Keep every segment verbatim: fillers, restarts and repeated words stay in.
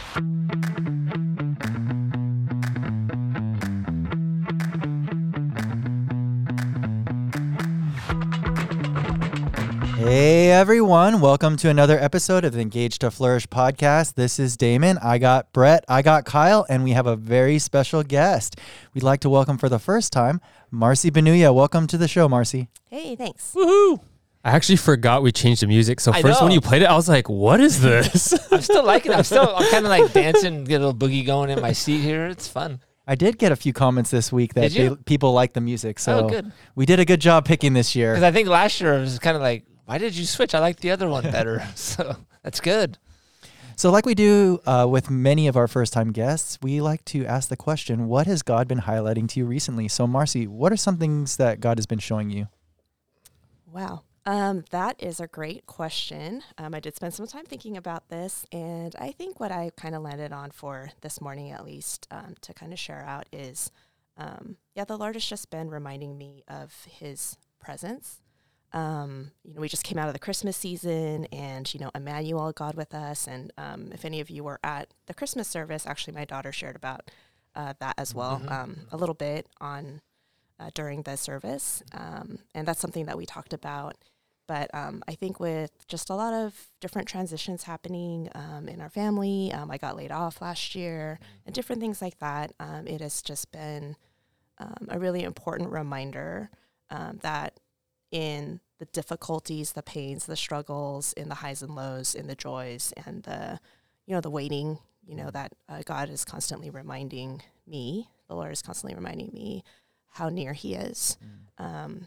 Hey everyone, welcome to another episode of the Engage to Flourish podcast. This is Damon, I got Brett, I got Kyle, and we have a very special guest. We'd like to welcome for the first time, Marcy Benuya. Welcome to the show, Marcy. Hey, thanks. Woohoo! I actually forgot we changed the music. So I first know. when you played it, I was like, what is this? I'm still liking it. I'm still I'm kind of like dancing, get a little boogie going in my seat here. It's fun. I did get a few comments this week that Did you? they, people like the music, so Oh, good. we did a good job picking this year. Because I think last year it was kind of like, why did you switch? I like the other one better. So that's good. So like we do uh, with many of our first-time guests, we like to ask the question, what has God been highlighting to you recently? So Marcy, what are some things that God has been showing you? Wow. Um, that is a great question. Um, I did spend some time thinking about this, and I think what I kind of landed on for this morning, at least, um, to kind of share out is, um, yeah, the Lord has just been reminding me of His presence. Um, you know, we just came out of the Christmas season, and, you know, Emmanuel, God with us. And um, if any of you were at the Christmas service, actually my daughter shared about uh, that as well, Mm-hmm. um, a little bit on uh, during the service. Um, and that's something that we talked about. But um, I think with just a lot of different transitions happening um, in our family, um, I got laid off last year and different things like that. Um, it has just been um, a really important reminder um, that in the difficulties, the pains, the struggles, in the highs and lows, in the joys and the, you know, the waiting, you know, that uh, God is constantly reminding me, the Lord is constantly reminding me how near He is. Mm. Um,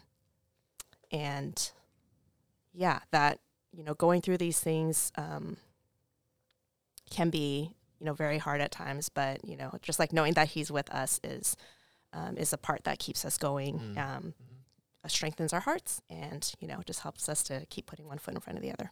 and yeah, that, you know, going through these things um, can be, you know, very hard at times, but, you know, just like knowing that He's with us is, um, is a part that keeps us going. Mm. Um, strengthens our hearts and, you know, just helps us to keep putting one foot in front of the other.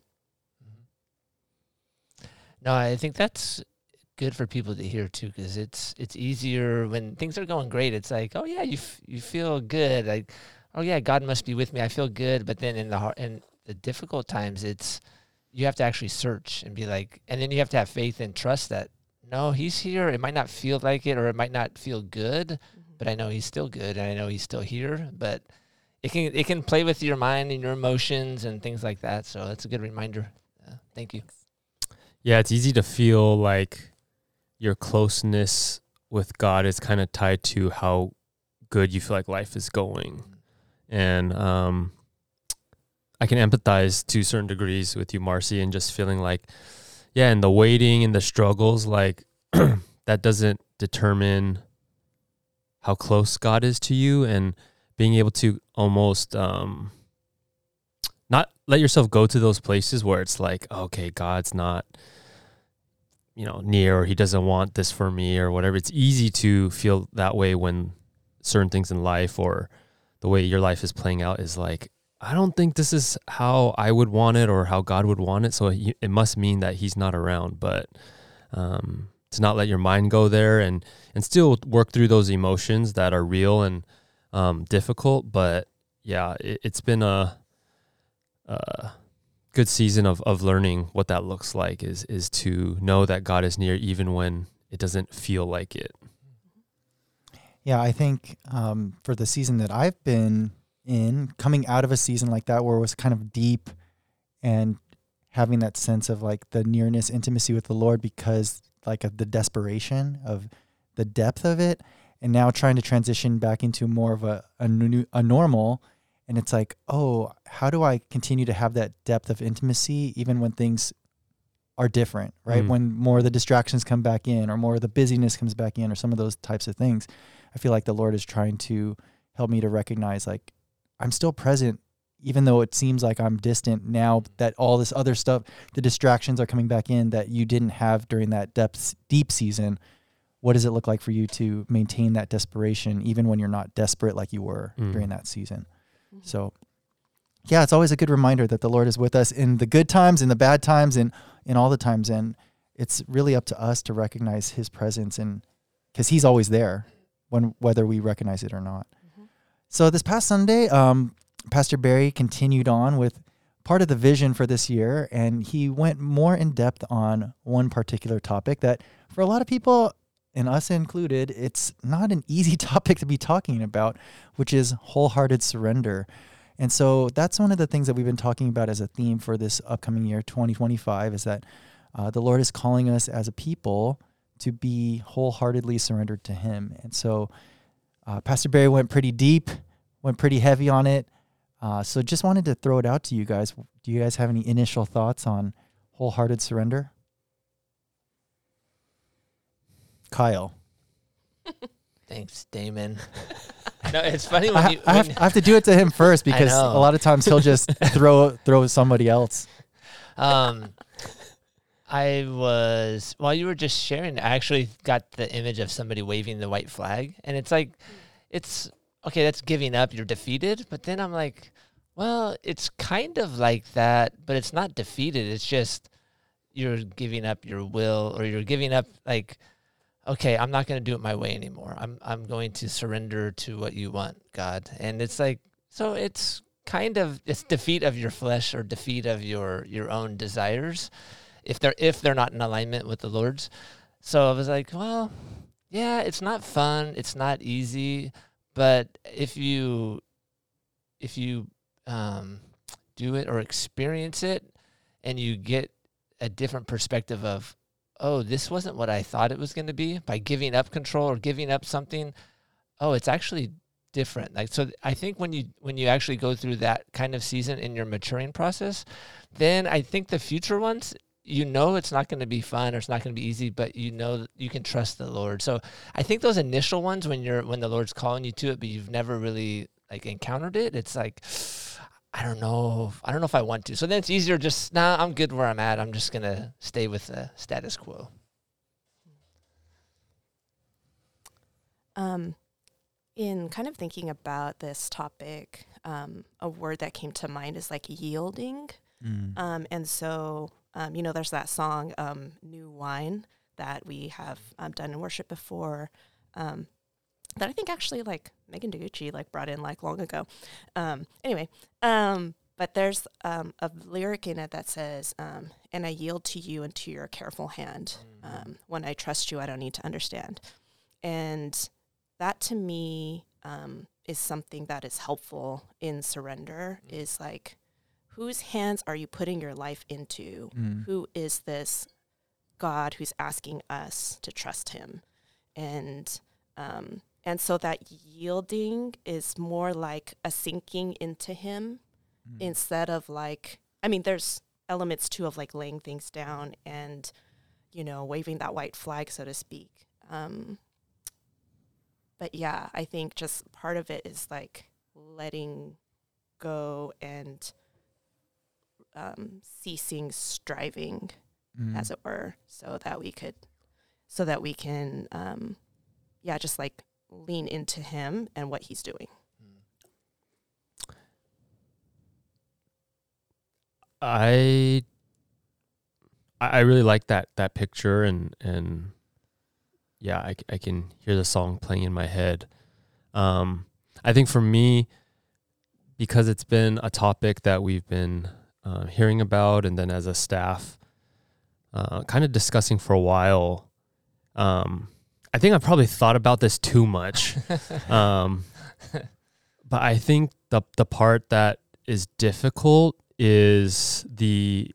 No, I think that's good for people to hear too, because it's it's easier when things are going great. It's like, oh yeah, you f- you feel good. Like, oh yeah, God must be with me. I feel good. But then in the heart, in the difficult times, it's you have to actually search and be like, and then you have to have faith and trust that no, He's here. It might not feel like it, or it might not feel good, mm-hmm. but I know He's still good, and I know He's still here. But It can it can play with your mind and your emotions and things like that. So that's a good reminder. Uh, thank you. Yeah, it's easy to feel like your closeness with God is kind of tied to how good you feel like life is going. And um, I can empathize to certain degrees with you, Marcy, and just feeling like, yeah, and the waiting and the struggles, like that doesn't determine how close God is to you, and being able to almost um, not let yourself go to those places where it's like, okay, God's not, you know, near, or He doesn't want this for me or whatever. It's easy to feel that way when certain things in life or the way your life is playing out is like, I don't think this is how I would want it or how God would want it. So it, it must mean that He's not around. But um, to not let your mind go there and, and still work through those emotions that are real and Um, difficult, but yeah, it, it's been a, a good season of, of learning what that looks like is, is to know that God is near even when it doesn't feel like it. Yeah, I think um, for the season that I've been in, coming out of a season like that where it was kind of deep and having that sense of like the nearness, intimacy with the Lord because like of the desperation of the depth of it, and now trying to transition back into more of a, a, new, a normal. And it's like, oh, how do I continue to have that depth of intimacy even when things are different, right? Mm. When more of the distractions come back in or more of the busyness comes back in or some of those types of things. I feel like the Lord is trying to help me to recognize like I'm still present, even though it seems like I'm distant now that all this other stuff, the distractions are coming back in that you didn't have during that depth, deep season. What does it look like for you to maintain that desperation, even when you're not desperate like you were mm. during that season? Mm-hmm. So, yeah, it's always a good reminder that the Lord is with us in the good times, in the bad times, and in all the times. And it's really up to us to recognize His presence, and because He's always there, when whether we recognize it or not. Mm-hmm. So this past Sunday, um, Pastor Barry continued on with part of the vision for this year, and he went more in depth on one particular topic that for a lot of people, and us included, it's not an easy topic to be talking about, which is wholehearted surrender. And so that's one of the things that we've been talking about as a theme for this upcoming year, twenty twenty-five, is that uh, the Lord is calling us as a people to be wholeheartedly surrendered to him. And so uh, Pastor Barry went pretty deep, went pretty heavy on it. Uh, so just wanted to throw it out to you guys. Do you guys have any initial thoughts on wholehearted surrender? Kyle. Thanks, Damon. No, it's funny when I, you. I, When, have, I have to do it to him first because know. a lot of times he'll just throw throw somebody else. um, I was while you were just sharing, I actually got the image of somebody waving the white flag, and it's like, it's okay. That's giving up. You're defeated. But then I'm like, well, it's kind of like that, but it's not defeated. It's just you're giving up your will, or you're giving up like, okay, I'm not going to do it my way anymore. I'm I'm going to surrender to what you want, God. And it's like, so it's kind of it's defeat of your flesh or defeat of your your own desires, if they're if they're not in alignment with the Lord's. So I was like, well, yeah, it's not fun, it's not easy, but if you if you um, do it or experience it, and you get a different perspective of, oh, this wasn't what I thought it was going to be, by giving up control or giving up something, oh, it's actually different. Like, so I think when you when you actually go through that kind of season in your maturing process, then I think the future ones, you know, it's not going to be fun or it's not going to be easy, but you know that you can trust the Lord. So I think those initial ones, when you're when the Lord's calling you to it, but you've never really like encountered it, it's like, I don't know. I don't know if I want to. So then it's easier just, nah, I'm good where I'm at. I'm just going to stay with the status quo. Um, in kind of thinking about this topic, um, a word that came to mind is like yielding. Mm. Um, and so, um, you know, there's that song, um, New Wine, that we have um, done in worship before, um, that I think actually like Megan DeGucci like brought in like long ago. Um, anyway, um, but there's um, a lyric in it that says, um, and I yield to you and to your careful hand. Um, when I trust you, I don't need to understand. And that to me um, is something that is helpful in surrender, mm. is like, whose hands are you putting your life into? Mm. Who is this God who's asking us to trust him? And um, and so that yielding is more like a sinking into him mm. instead of like, I mean, there's elements too of like laying things down and, you know, waving that white flag, so to speak. Um, but yeah, I think just part of it is like letting go and um, ceasing striving, mm. as it were, so that we could, so that we can, um, yeah, just like lean into him and what he's doing. I I really like that that picture, and and yeah, I, I can hear the song playing in my head. Um, I think for me, because it's been a topic that we've been uh, hearing about, and then as a staff, uh, kind of discussing for a while. Um, I think I've probably thought about this too much, um, but I think the the part that is difficult is the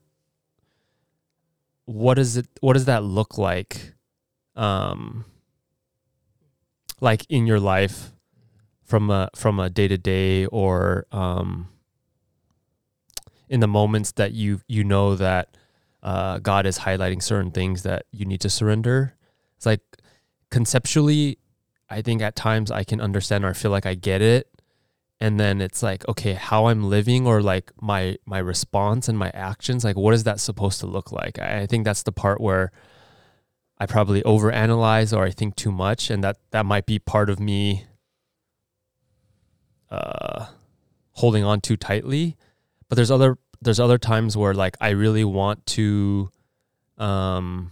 what is it? What does that look like? Um, like in your life, from a from a day to day, or um, in the moments that you you know that uh, God is highlighting certain things that you need to surrender. It's like conceptually, I think at times I can understand or I feel like I get it. And then it's like, okay, how I'm living, or like my, my response and my actions, like what is that supposed to look like? I, I think that's the part where I probably overanalyze or I think too much. And that, that might be part of me uh, holding on too tightly. But there's other, there's other times where like I really want to, um,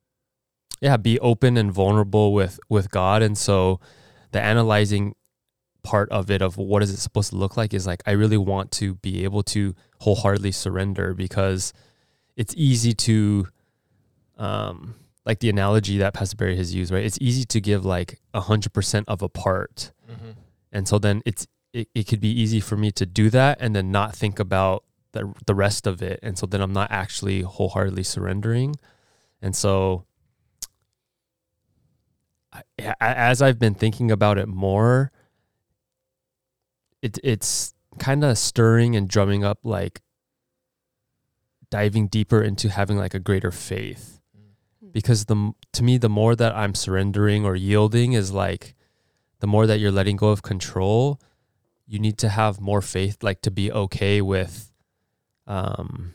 yeah, be open and vulnerable with, with God. And so the analyzing part of it of what is it supposed to look like is like I really want to be able to wholeheartedly surrender, because it's easy to um like the analogy that Pastor Barry has used, right? It's easy to give like a hundred percent of a part. Mm-hmm. And so then it's it, it could be easy for me to do that and then not think about the the rest of it. And so then I'm not actually wholeheartedly surrendering. And so I, as I've been thinking about it more, it it's kind of stirring and drumming up, like diving deeper into having like a greater faith. Because the to me, the more that I'm surrendering or yielding is like, the more that you're letting go of control, you need to have more faith, like to be okay with um,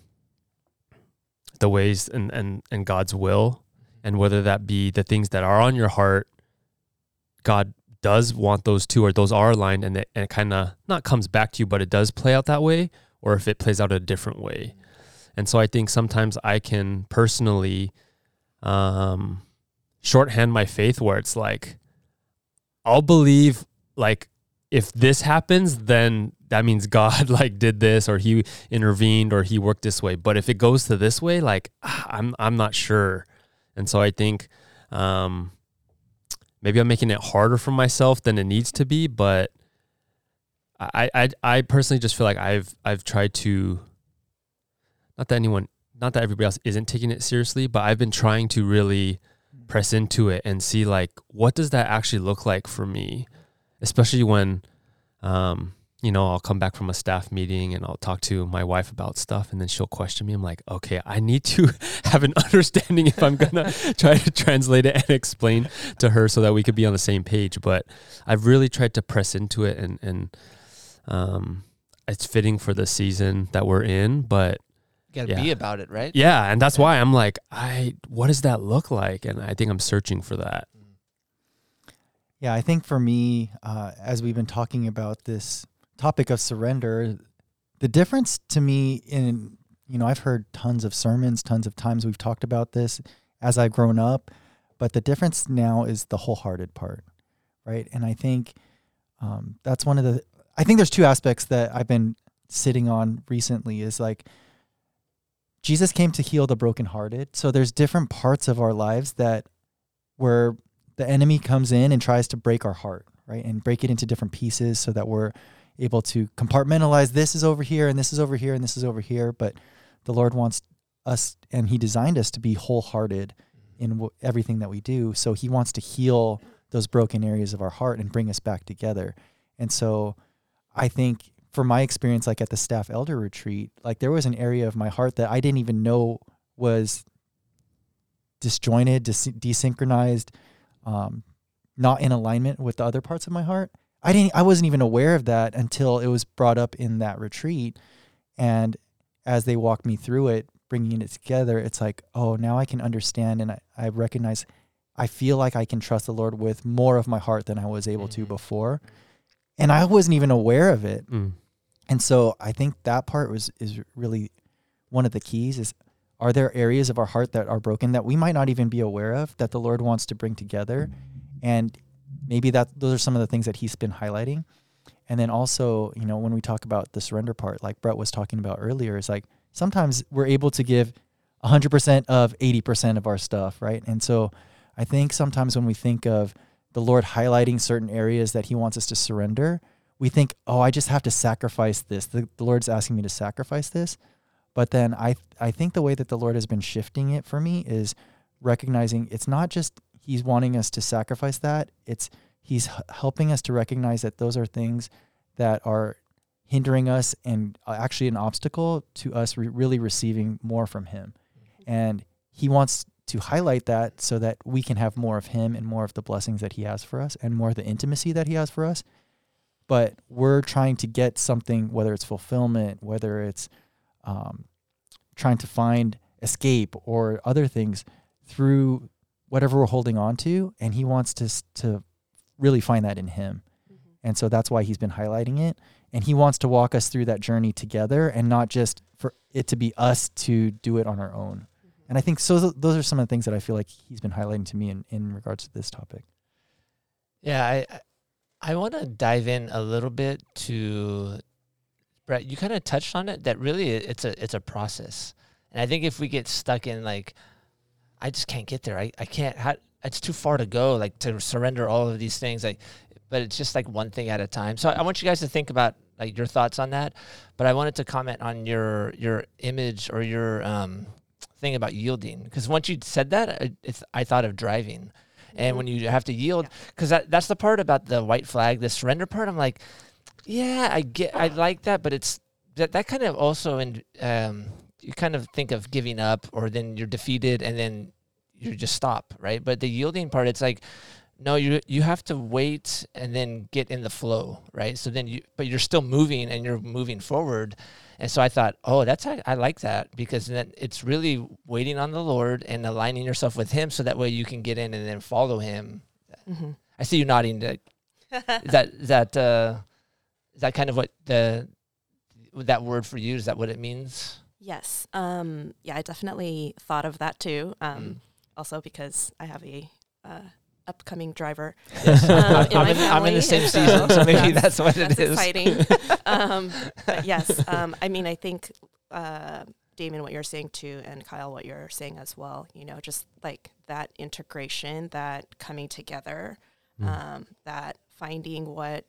the ways and, and, and God's will. And whether that be the things that are on your heart, God does want those two, or those are aligned, and it, and it kind of not comes back to you, but it does play out that way, or if it plays out a different way. And so I think sometimes I can personally um, shorthand my faith, where it's like, I'll believe like if this happens, then that means God like did this, or he intervened, or he worked this way. But if it goes to this way, like I'm I'm not sure. And so I think um, maybe I'm making it harder for myself than it needs to be. But I I I personally just feel like I've I've tried to, not that anyone, not that everybody else isn't taking it seriously, but I've been trying to really press into it and see like, what does that actually look like for me? Especially when, um, you know, I'll come back from a staff meeting and I'll talk to my wife about stuff, and then she'll question me. I'm like, okay, I need to have an understanding if I'm going to try to translate it and explain to her so that we could be on the same page. But I've really tried to press into it, and, and um, it's fitting for the season that we're in, but you gotta yeah. be about it, right? Yeah. And that's why I'm like, I, what does that look like? And I think I'm searching for that. Yeah, I think for me, uh, as we've been talking about this topic of surrender, the difference to me in, you know, I've heard tons of sermons, tons of times we've talked about this as I've grown up, but the difference now is the wholehearted part, right? And I think um, that's one of the, I think there's two aspects that I've been sitting on recently is like, Jesus came to heal the brokenhearted. So there's different parts of our lives that where the enemy comes in and tries to break our heart, right? And break it into different pieces so that we're able to compartmentalize, this is over here and this is over here and this is over here. But the Lord wants us, and he designed us to be wholehearted in w- everything that we do. So he wants to heal those broken areas of our heart and bring us back together. And so I think for my experience, like at the staff elder retreat, like there was an area of my heart that I didn't even know was disjointed, dis- desynchronized, um, not in alignment with the other parts of my heart. I didn't, I wasn't even aware of that until it was brought up in that retreat. And as they walked me through it, bringing it together, it's like, oh, now I can understand. And I, I recognize, I feel like I can trust the Lord with more of my heart than I was able mm-hmm. to before. And I wasn't even aware of it. Mm. And so I think that part was is really one of the keys is, are there areas of our heart that are broken that we might not even be aware of that the Lord wants to bring together? And maybe that those are some of the things that he's been highlighting. And then also, you know, when we talk about the surrender part, like Brett was talking about earlier, is like sometimes we're able to give one hundred percent of eighty percent of our stuff, right? And so I think sometimes when we think of the Lord highlighting certain areas that he wants us to surrender, we think, oh, I just have to sacrifice this. The, the Lord's asking me to sacrifice this. But then I I think the way that the Lord has been shifting it for me is recognizing it's not just he's wanting us to sacrifice that. It's he's h- helping us to recognize that those are things that are hindering us and actually an obstacle to us re- really receiving more from him. And he wants to highlight that so that we can have more of him and more of the blessings that he has for us and more of the intimacy that he has for us. But we're trying to get something, whether it's fulfillment, whether it's um, trying to find escape or other things through whatever we're holding on to. And he wants to, to really find that in him. Mm-hmm. And so that's why he's been highlighting it. And he wants to walk us through that journey together and not just for it to be us to do it on our own. Mm-hmm. And I think so. Th- those are some of the things that I feel like he's been highlighting to me in, in regards to this topic. Yeah, I I want to dive in a little bit to, Brett, you kind of touched on it, that really it's a it's a process. And I think if we get stuck in like, I just can't get there. I, I can't, how, it's too far to go, like to surrender all of these things. Like, but it's just like one thing at a time. So I want you guys to think about like your thoughts on that. But I wanted to comment on your your image or your um, thing about yielding. Because once you said that, it's, I thought of driving. And when you have to yield, because that, that's the part about the white flag, the surrender part. I'm like, yeah, I get, I like that, but it's that that kind of also in um, you kind of think of giving up, or then you're defeated, and then you just stop, right? But the yielding part, it's like, no, you you have to wait and then get in the flow, right? So then you, but you're still moving and you're moving forward. And so I thought, oh, that's, I like that, because then it's really waiting on the Lord and aligning yourself with Him, so that way you can get in and then follow Him. Mm-hmm. I see you nodding. To, is that is that uh, is that kind of what the that word for you? Is that what it means? Yes. Um, yeah, I definitely thought of that too. Um, Mm. Also because I have a uh, upcoming driver. Yes. um, in I'm, my in, I'm in the family, same season, so maybe that's, that's what that's it is. exciting. um, but yes, um, I mean, I think uh, Damon, what you're saying too, and Kyle, what you're saying as well. You know, just like that integration, that coming together, Mm. um, that finding what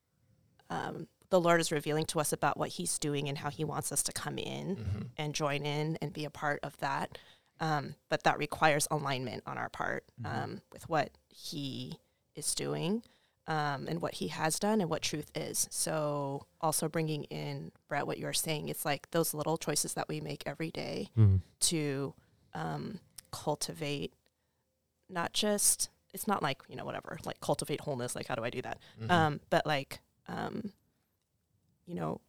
um, the Lord is revealing to us about what He's doing and how He wants us to come in Mm-hmm. and join in and be a part of that. Um, but that requires alignment on our part um, Mm-hmm. with what He is doing um, and what He has done and what truth is. So also bringing in, Brett, what you're saying, it's like those little choices that we make every day Mm. to um, cultivate, not just, it's not like, you know, whatever, like cultivate wholeness, like how do I do that? Mm-hmm. Um, but like, um, you know,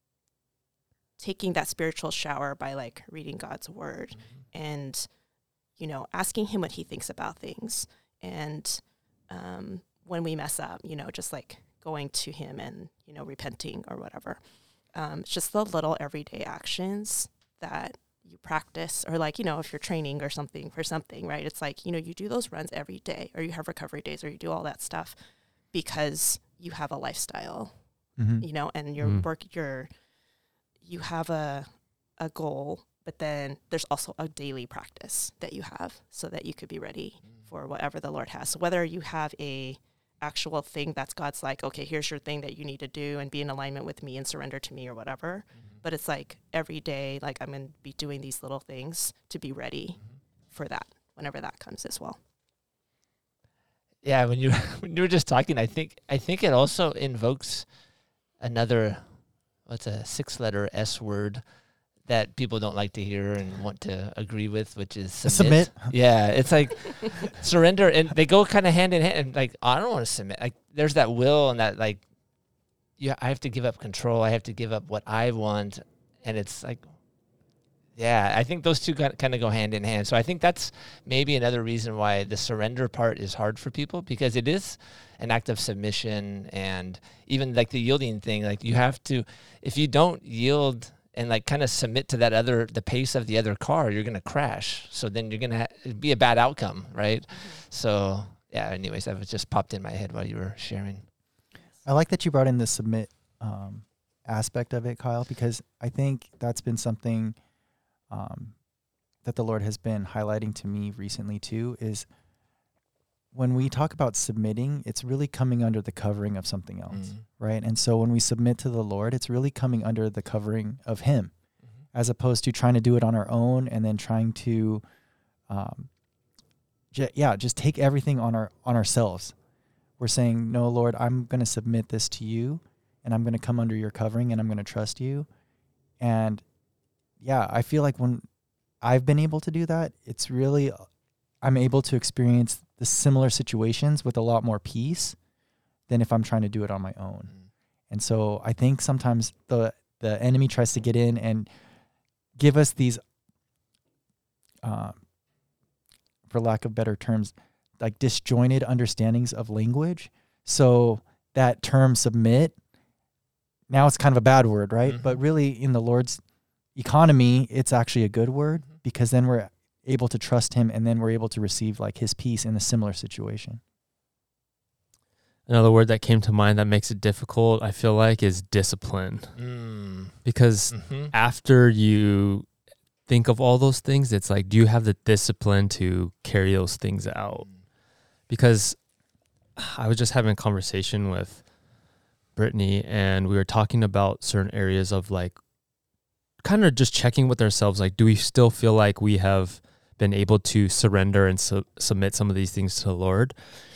taking that spiritual shower by like reading God's word Mm-hmm. and, you know, asking Him what He thinks about things. And um, when we mess up, you know, just like going to Him and, you know, repenting or whatever. Um, it's just the little everyday actions that you practice, or like, you know, if you're training or something for something, right? It's like, you know, you do those runs every day, or you have recovery days, or you do all that stuff because you have a lifestyle, Mm-hmm. you know, and your Mm. work, your, you have a, a goal, but then there's also a daily practice that you have so that you could be ready for whatever the Lord has. So whether you have a actual thing that's God's like, okay, here's your thing that you need to do and be in alignment with me and surrender to me or whatever. Mm-hmm. But it's like every day, like I'm going to be doing these little things to be ready Mm-hmm. for that, whenever that comes as well. Yeah, when you when you were just talking, I think I think it also invokes another, what's a six-letter S word that people don't like to hear and want to agree with, which is submit. Submit. Yeah, it's like surrender, and they go kind of hand in hand. And like, I don't want to submit. Like, there's that will and that like, yeah, I have to give up control. I have to give up what I want, and it's like, yeah, I think those two kind of go hand in hand. So I think that's maybe another reason why the surrender part is hard for people, because it is an act of submission, and even like the yielding thing, like you have to, if you don't yield and like kind of submit to that other, the pace of the other car, you're going to crash. So then you're going to ha- be a bad outcome, right? Mm-hmm. So yeah, anyways, that was just popped in my head while you were sharing. I like that you brought in the submit um, aspect of it, Kyle, because I think that's been something um, that the Lord has been highlighting to me recently too, is when we talk about submitting, it's really coming under the covering of something else, mm-hmm. right? And so when we submit to the Lord, it's really coming under the covering of Him, mm-hmm. as opposed to trying to do it on our own and then trying to, um, j- yeah, just take everything on our on ourselves. We're saying, no, Lord, I'm going to submit this to you, and I'm going to come under your covering, and I'm going to trust you. And yeah, I feel like when I've been able to do that, it's really, I'm able to experience the similar situations with a lot more peace than if I'm trying to do it on my own. Mm. And so I think sometimes the the enemy tries to get in and give us these, uh, for lack of better terms, like disjointed understandings of language. So that term submit, now it's kind of a bad word, right? Mm-hmm. But really in the Lord's economy, it's actually a good word, mm-hmm. because then we're able to trust Him, and then we're able to receive like His peace in a similar situation. another word that came to mind that makes it difficult, I feel like, is discipline. Mm. Because Mm-hmm. after you think of all those things, it's like, do you have the discipline to carry those things out? Because I was just having a conversation with Brittany, and we were talking about certain areas of like kind of just checking with ourselves, like, do we still feel like we have been able to surrender and su- submit some of these things to the Lord?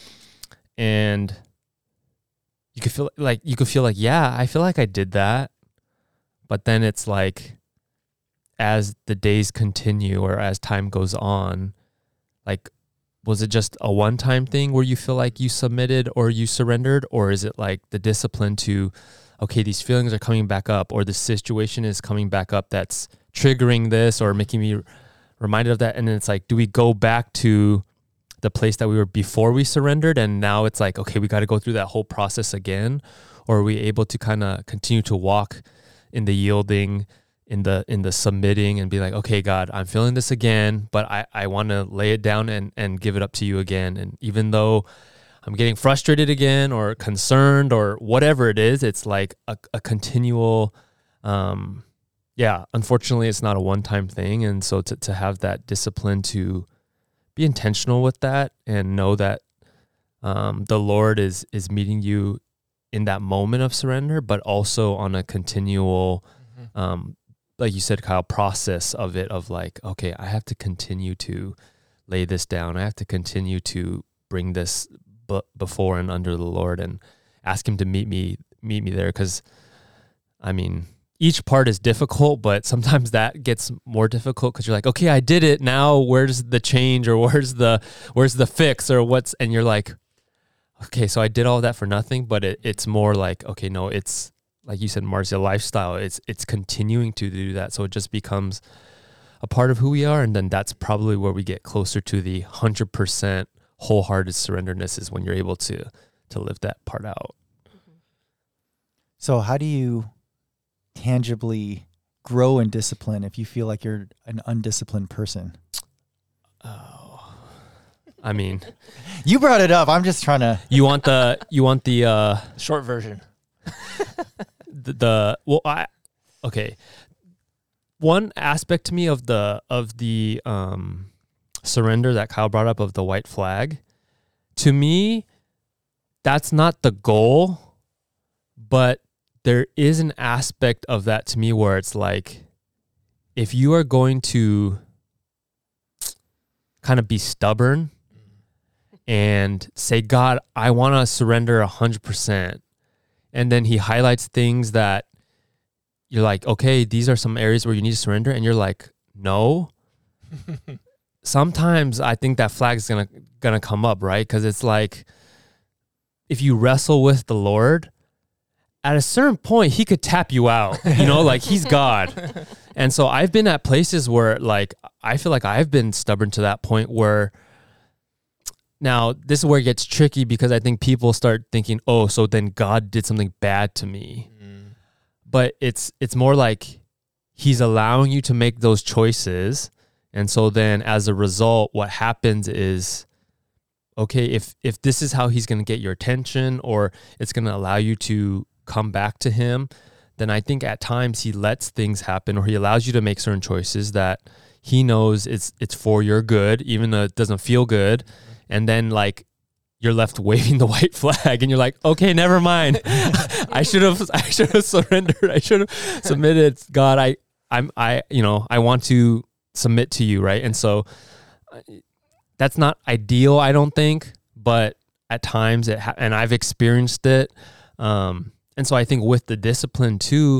And you could feel like you could feel like, yeah, I feel like I did that. But then it's like, as the days continue or as time goes on, like, was it just a one-time thing where you feel like you submitted or you surrendered? Or is it like the discipline to, okay, these feelings are coming back up, or the situation is coming back up that's triggering this or making me reminded of that? And then it's like, do we go back to the place that we were before we surrendered, and now it's like, okay, we got to go through that whole process again? Or are we able to kind of continue to walk in the yielding, in the in the submitting, and be like, okay, God, I'm feeling this again, but I, I want to lay it down and, and give it up to you again. And even though I'm getting frustrated again or concerned or whatever it is, it's like a, a continual, um, yeah, unfortunately, it's not a one-time thing. And so to, to have that discipline to be intentional with that and know that um, the Lord is is meeting you in that moment of surrender, but also on a continual, Mm-hmm. um, like you said, Kyle, process of it, of like, okay, I have to continue to lay this down. I have to continue to bring this b- before and under the Lord and ask him to meet me, meet me there. Cause I mean, each part is difficult, but sometimes that gets more difficult because you're like, okay, I did it. Now where's the change, or where's the, where's the fix, or what's, and you're like, okay, so I did all that for nothing. But it, it's more like, okay, no, it's like you said, Marcia, lifestyle. It's, it's continuing to do that. So it just becomes a part of who we are. And then that's probably where we get closer to the hundred percent wholehearted surrenderness, is when you're able to, to live that part out. So how do you tangibly grow in discipline if you feel like you're an undisciplined person? Oh, I mean, You brought it up. I'm just trying to. you want the, you want the, uh, Short version. the, the, well, I, okay. One aspect to me of the, of the, um, surrender that Kyle brought up, of the white flag, to me, that's not the goal, but there is an aspect of that to me where it's like, if you are going to kind of be stubborn and say, God, I want to surrender a hundred percent. And then he highlights things that you're like, okay, these are some areas where you need to surrender. And you're like, no. Sometimes I think that flag is going to, going to come up, right? Because it's like, if you wrestle with the Lord, at a certain point, he could tap you out, you know, like he's God. And so I've been at places where, like, I feel like I've been stubborn to that point where, now this is where it gets tricky, because I think people start thinking, oh, so then God did something bad to me. Mm. But it's, it's more like he's allowing you to make those choices. And so then as a result, what happens is, okay, if, if this is how he's going to get your attention, or it's going to allow you to come back to him, then I think at times he lets things happen, or he allows you to make certain choices that he knows it's it's for your good, even though it doesn't feel good. And then, like, you're left waving the white flag, and you're like, okay, never mind. I should have I should have surrendered. I should have submitted. God, I I'm I you know I want to submit to you, right? And so that's not ideal, I don't think, but at times it ha- and I've experienced it. Um, and so I think with the discipline too,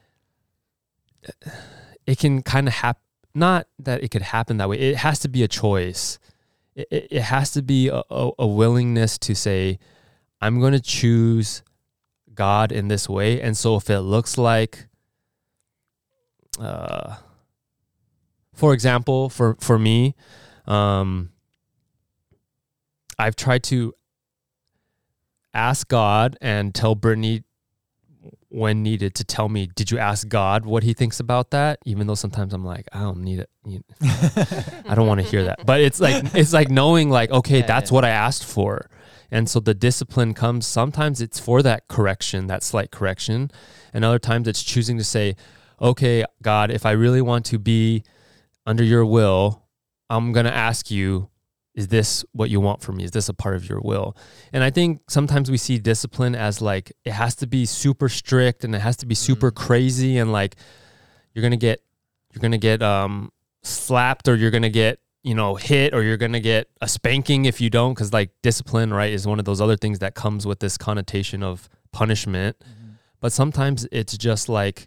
it can kind of happen. Not that it could happen that way. It has to be a choice. It, it, it has to be a, a, a willingness to say, I'm going to choose God in this way. And so if it looks like, uh, for example, for, for me, um, I've tried to ask God and tell Brittany when needed to tell me, did you ask God what he thinks about that? Even though sometimes I'm like, I don't need it. I don't want to hear that. But it's like, it's like knowing like, okay, Yeah, that's yeah. what I asked for. And so the discipline comes, sometimes it's for that correction, that slight correction. And other times it's choosing to say, okay, God, if I really want to be under your will, I'm going to ask you, is this what you want for me? Is this a part of your will? And I think sometimes we see discipline as like, it has to be super strict and it has to be super mm. crazy. And like, you're going to get, you're going to get um, slapped, or you're going to get, you know, hit, or you're going to get a spanking if you don't. Cause like discipline, right, is one of those other things that comes with this connotation of punishment. Mm-hmm. But sometimes it's just like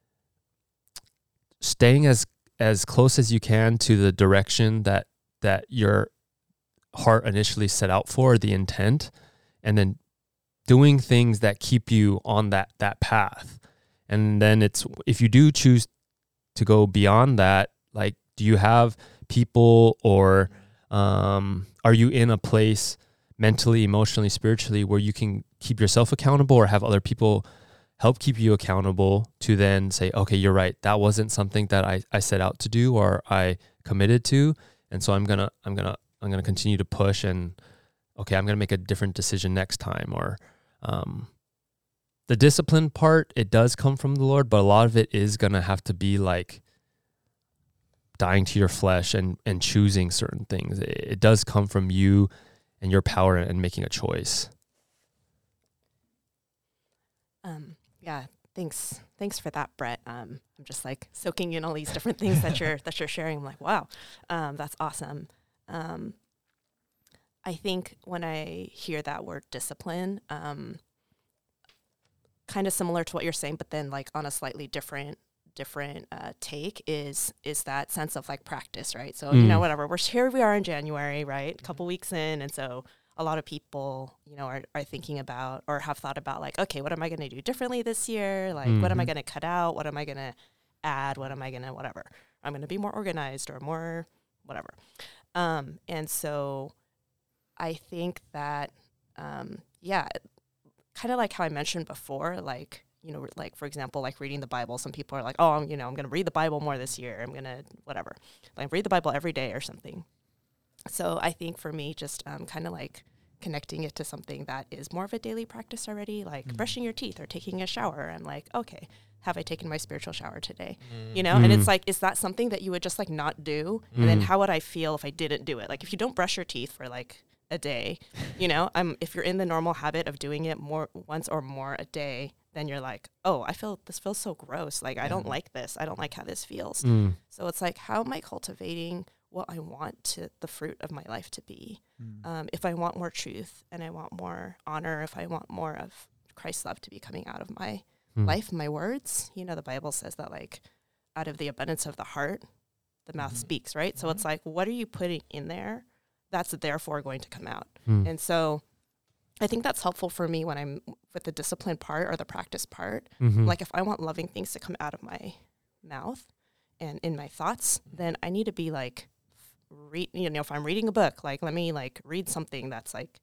staying as, as close as you can to the direction that, that you're, heart initially set out for, the intent, and then doing things that keep you on that that path. And then it's, if you do choose to go beyond that, like, do you have people, or um are you in a place mentally, emotionally, spiritually where you can keep yourself accountable, or have other people help keep you accountable to then say, okay, you're right, that wasn't something that I, I set out to do or I committed to, and so I'm gonna I'm gonna I'm going to continue to push, and okay, I'm going to make a different decision next time. Or um, the discipline part, it does come from the Lord, but a lot of it is going to have to be like dying to your flesh and, and choosing certain things. It, it does come from you and your power and making a choice. Um, yeah, thanks. Thanks for that, Brett. Um, I'm just like soaking in all these different things that you're, that you're sharing. I'm like, wow, um, that's awesome. Um, I think when I hear that word discipline, um, kind of similar to what you're saying, but then like on a slightly different, different uh, take is is that sense of like practice, right? So mm. you know, whatever. We're here, we are in January, right? A couple weeks in, and so a lot of people, you know, are are thinking about or have thought about like, okay, what am I going to do differently this year? Like, mm-hmm. what am I going to cut out? What am I going to add? What am I going to whatever? I'm going to be more organized or more whatever. Um, and so I think that, um, yeah, kind of like how I mentioned before, like, you know, like, for example, like reading the Bible, some people are like, oh, I'm, you know, I'm going to read the Bible more this year. I'm going to, whatever, like read the Bible every day or something. So I think for me, just um, kind of like connecting it to something that is more of a daily practice already, like mm. brushing your teeth or taking a shower. I'm like, okay, have I taken my spiritual shower today? Mm. You know, mm. and it's like, is that something that you would just like not do? Mm. And then how would I feel if I didn't do it? Like if you don't brush your teeth for like a day, you know, I'm, if you're in the normal habit of doing it more once or more a day, then you're like, oh, I feel, this feels so gross. Like, yeah. I don't like this. I don't like how this feels. Mm. So it's like, how am I cultivating what I want to the fruit of my life to be? Mm. Um, if I want more truth and I want more honor, if I want more of Christ's love to be coming out of my mm. life, my words, you know, the Bible says that like out of the abundance of the heart, the mouth mm. speaks, right? Mm-hmm. So it's like, what are you putting in there that's therefore going to come out? Mm. And so I think that's helpful for me when I'm with the discipline part or the practice part. Mm-hmm. Like if I want loving things to come out of my mouth and in my thoughts, then I need to be like, read, you know, if I'm reading a book, like let me like read something that's like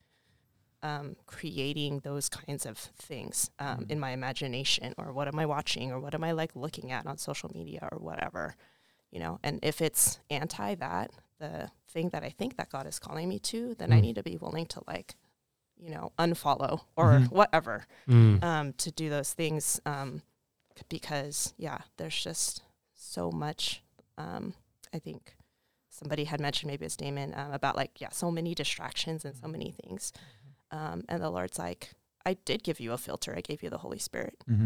um, creating those kinds of things um, mm-hmm. in my imagination, or what am I watching, or what am I like looking at on social media or whatever, you know. And if it's anti that, the thing that I think that God is calling me to, then mm. I need to be willing to like, you know, unfollow or mm-hmm. whatever mm. um, to do those things um, because, yeah, there's just so much. Um, I think somebody had mentioned, maybe it's Damon, um, about like, yeah, so many distractions and so many things. Um, and the Lord's like, I did give you a filter. I gave you the Holy Spirit. Mm-hmm.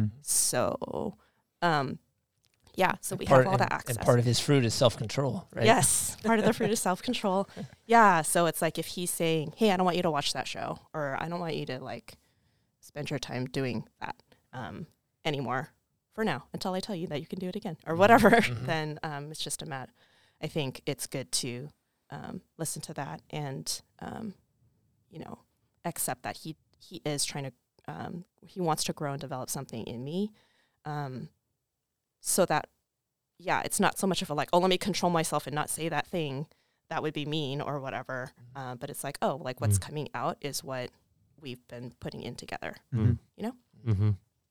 So, um, yeah, so and we part, have all and, that access. And part of his fruit is self-control, right? Yes, part of the fruit is self-control. Yeah, so it's like if he's saying, hey, I don't want you to watch that show, or I don't want you to like spend your time doing that um, anymore for now until I tell you that you can do it again or whatever, mm-hmm. then um, it's just a matter. I think it's good to um, listen to that and, um, you know, accept that he, he is trying to, um, he wants to grow and develop something in me. Um, so that, yeah, it's not so much of a like, oh, let me control myself and not say that thing. That would be mean or whatever. Uh, but it's like, oh, like what's mm. coming out is what we've been putting in together, mm-hmm. you know? Mm-hmm.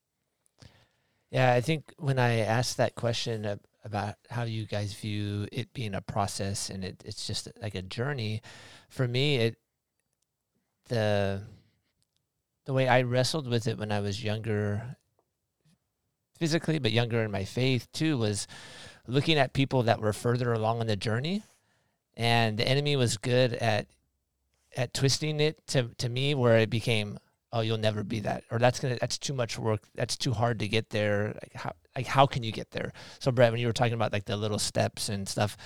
Yeah, I think when I asked that question uh, about how you guys view it being a process and it, it's just like a journey, for me, it the the way I wrestled with it when I was younger, physically, but younger in my faith too, was looking at people that were further along on the journey, and the enemy was good at at twisting it to to me where it became, oh, you'll never be that, or that's gonna that's too much work, that's too hard to get there. Like how like how can you get there? So Brett, when you were talking about like the little steps and stuff,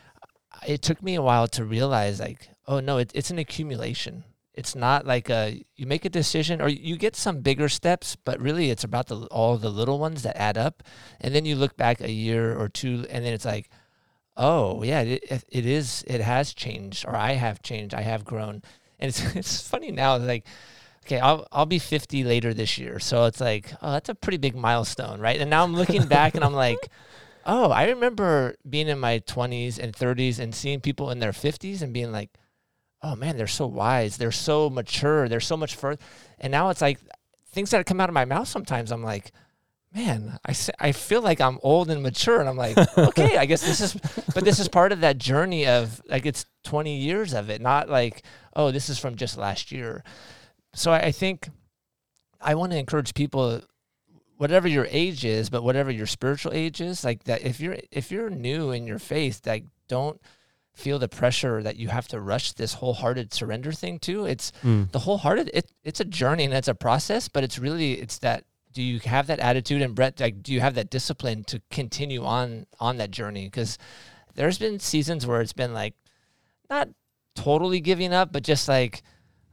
it took me a while to realize like, oh no, it, it's an accumulation. It's not like a, you make a decision or you get some bigger steps, but really it's about the, all the little ones that add up. And then you look back a year or two and then it's like, oh yeah, it, it is, it has changed, or I have changed, I have grown. And it's, it's funny now, like, okay, I'll, I'll be fifty later this year. So it's like, oh, that's a pretty big milestone, right? And now I'm looking back and I'm like, oh, I remember being in my twenties and thirties and seeing people in their fifties and being like, oh man, they're so wise, they're so mature, they're so much further. And now it's like things that come out of my mouth sometimes, I'm like, man, I, I feel like I'm old and mature. And I'm like, okay, I guess this is, but this is part of that journey of like, it's twenty years of it, not like, oh, this is from just last year. So I, I think I want to encourage people, whatever your age is, but whatever your spiritual age is, like that, if you're, if you're new in your faith, like don't feel the pressure that you have to rush this wholehearted surrender thing too. It's mm. the wholehearted, it, it's a journey and it's a process, but it's really, it's that, do you have that attitude? And Brett, like, do you have that discipline to continue on, on that journey? Because there's been seasons where it's been like, not totally giving up, but just like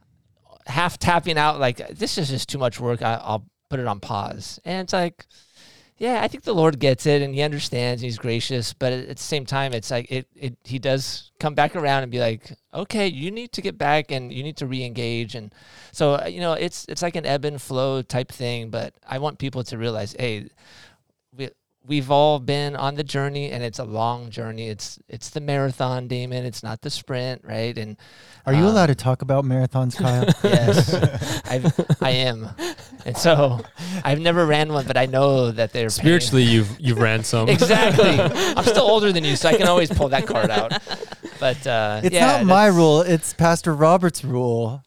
half tapping out, like, this is just too much work. I, I'll put it on pause. And it's like, yeah, I think the Lord gets it and he understands and he's gracious, but at the same time, it's like it, it he does come back around and be like, okay, you need to get back and you need to re-engage. And so, you know, it's it's like an ebb and flow type thing, but I want people to realize, hey, we, we've all been on the journey and it's a long journey. It's it's the marathon, Damon. It's not the sprint, right? And are you um, allowed to talk about marathons, Kyle? Yes, I've, I am. And so I've never ran one, but I know that they're spiritually paying. you've you've ran some. Exactly. I'm still older than you, so I can always pull that card out. But uh, it's yeah, not my rule; it's Pastor Robert's rule.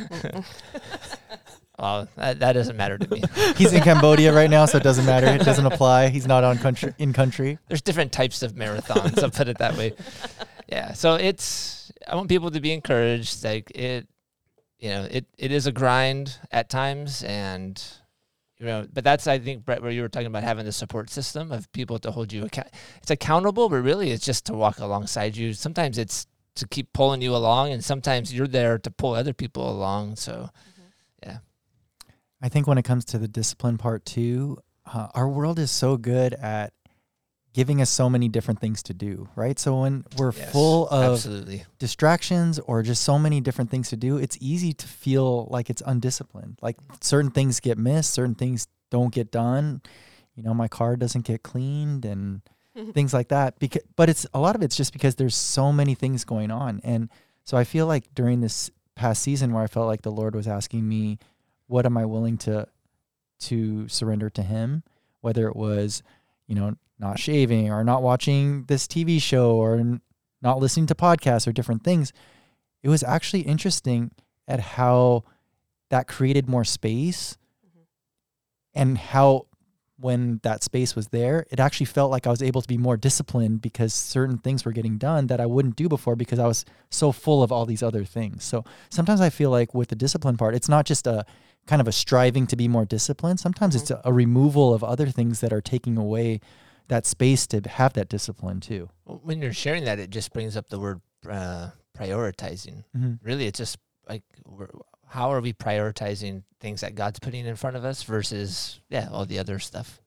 Well, that, that doesn't matter to me. He's in Cambodia right now, so it doesn't matter. It doesn't apply. He's not on country in country. There's different types of marathons. I'll put it that way. Yeah. So it's, I want people to be encouraged. Like it, you know, it, it is a grind at times, and you know, but that's, I think, Brett, where you were talking about having the support system of people to hold you account. It's accountable, but really it's just to walk alongside you. Sometimes it's to keep pulling you along, and sometimes you're there to pull other people along. So, mm-hmm. yeah. I think when it comes to the discipline part too, uh, our world is so good at giving us so many different things to do, right? So when we're yes, full of absolutely. distractions or just so many different things to do, it's easy to feel like it's undisciplined. Like certain things get missed, certain things don't get done. You know, my car doesn't get cleaned and things like that. Because, but it's a lot of it's just because there's so many things going on. And so I feel like during this past season where I felt like the Lord was asking me, what am I willing to to surrender to him? Whether it was, you know, not shaving or not watching this T V show or n- not listening to podcasts or different things. It was actually interesting at how that created more space mm-hmm. and how when that space was there, it actually felt like I was able to be more disciplined because certain things were getting done that I wouldn't do before because I was so full of all these other things. So sometimes I feel like with the discipline part, it's not just a kind of a striving to be more disciplined. Sometimes mm-hmm. it's a, a removal of other things that are taking away that space to have that discipline too. When you're sharing that, it just brings up the word uh, prioritizing. Mm-hmm. Really, it's just like, we're, how are we prioritizing things that God's putting in front of us versus, yeah, all the other stuff?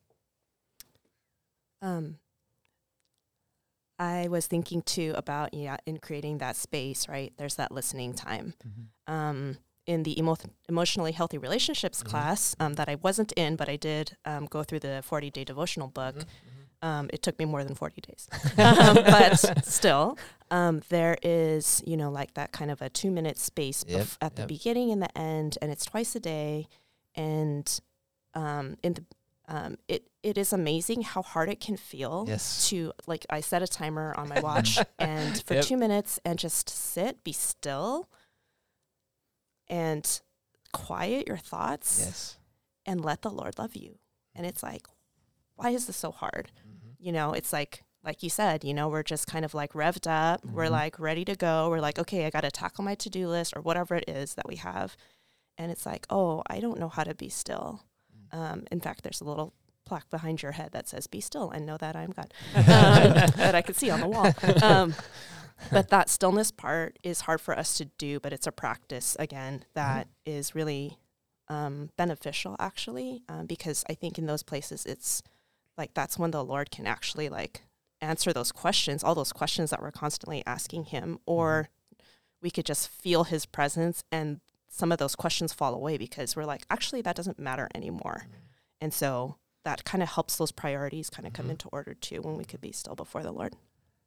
Um, I was thinking too about, yeah, in creating that space, right? There's that listening time. Mm-hmm. Um, in the emo- emotionally healthy relationships mm-hmm. class um, that I wasn't in, but I did um, go through the forty-day devotional book. Mm-hmm. Um, it took me more than forty days, um, but still, um, there is, you know, like that kind of a two minute space yep, bef- at the yep. beginning and the end, and it's twice a day. And um, in the, um, it it is amazing how hard it can feel yes. to, like, I set a timer on my watch and for yep. two minutes and just sit, be still, and quiet your thoughts Yes. and let the Lord love you. And it's like, why is this so hard? Mm-hmm. You know, it's like, like you said, you know, we're just kind of like revved up. Mhm. We're like ready to go. We're like, okay, I got to tackle my to-do list or whatever it is that we have. And it's like, oh, I don't know how to be still. Um, in fact, there's a little plaque behind your head that says, be still and know that I'm God, um, that I could see on the wall. Um, but that stillness part is hard for us to do, but it's a practice, again, that mm-hmm. is really um, beneficial, actually, um, because I think in those places, it's like that's when the Lord can actually like answer those questions, all those questions that we're constantly asking him, or we could just feel his presence and some of those questions fall away because we're like, actually, that doesn't matter anymore. Mm-hmm. And so that kind of helps those priorities kind of mm-hmm. come into order too when we could be still before the Lord.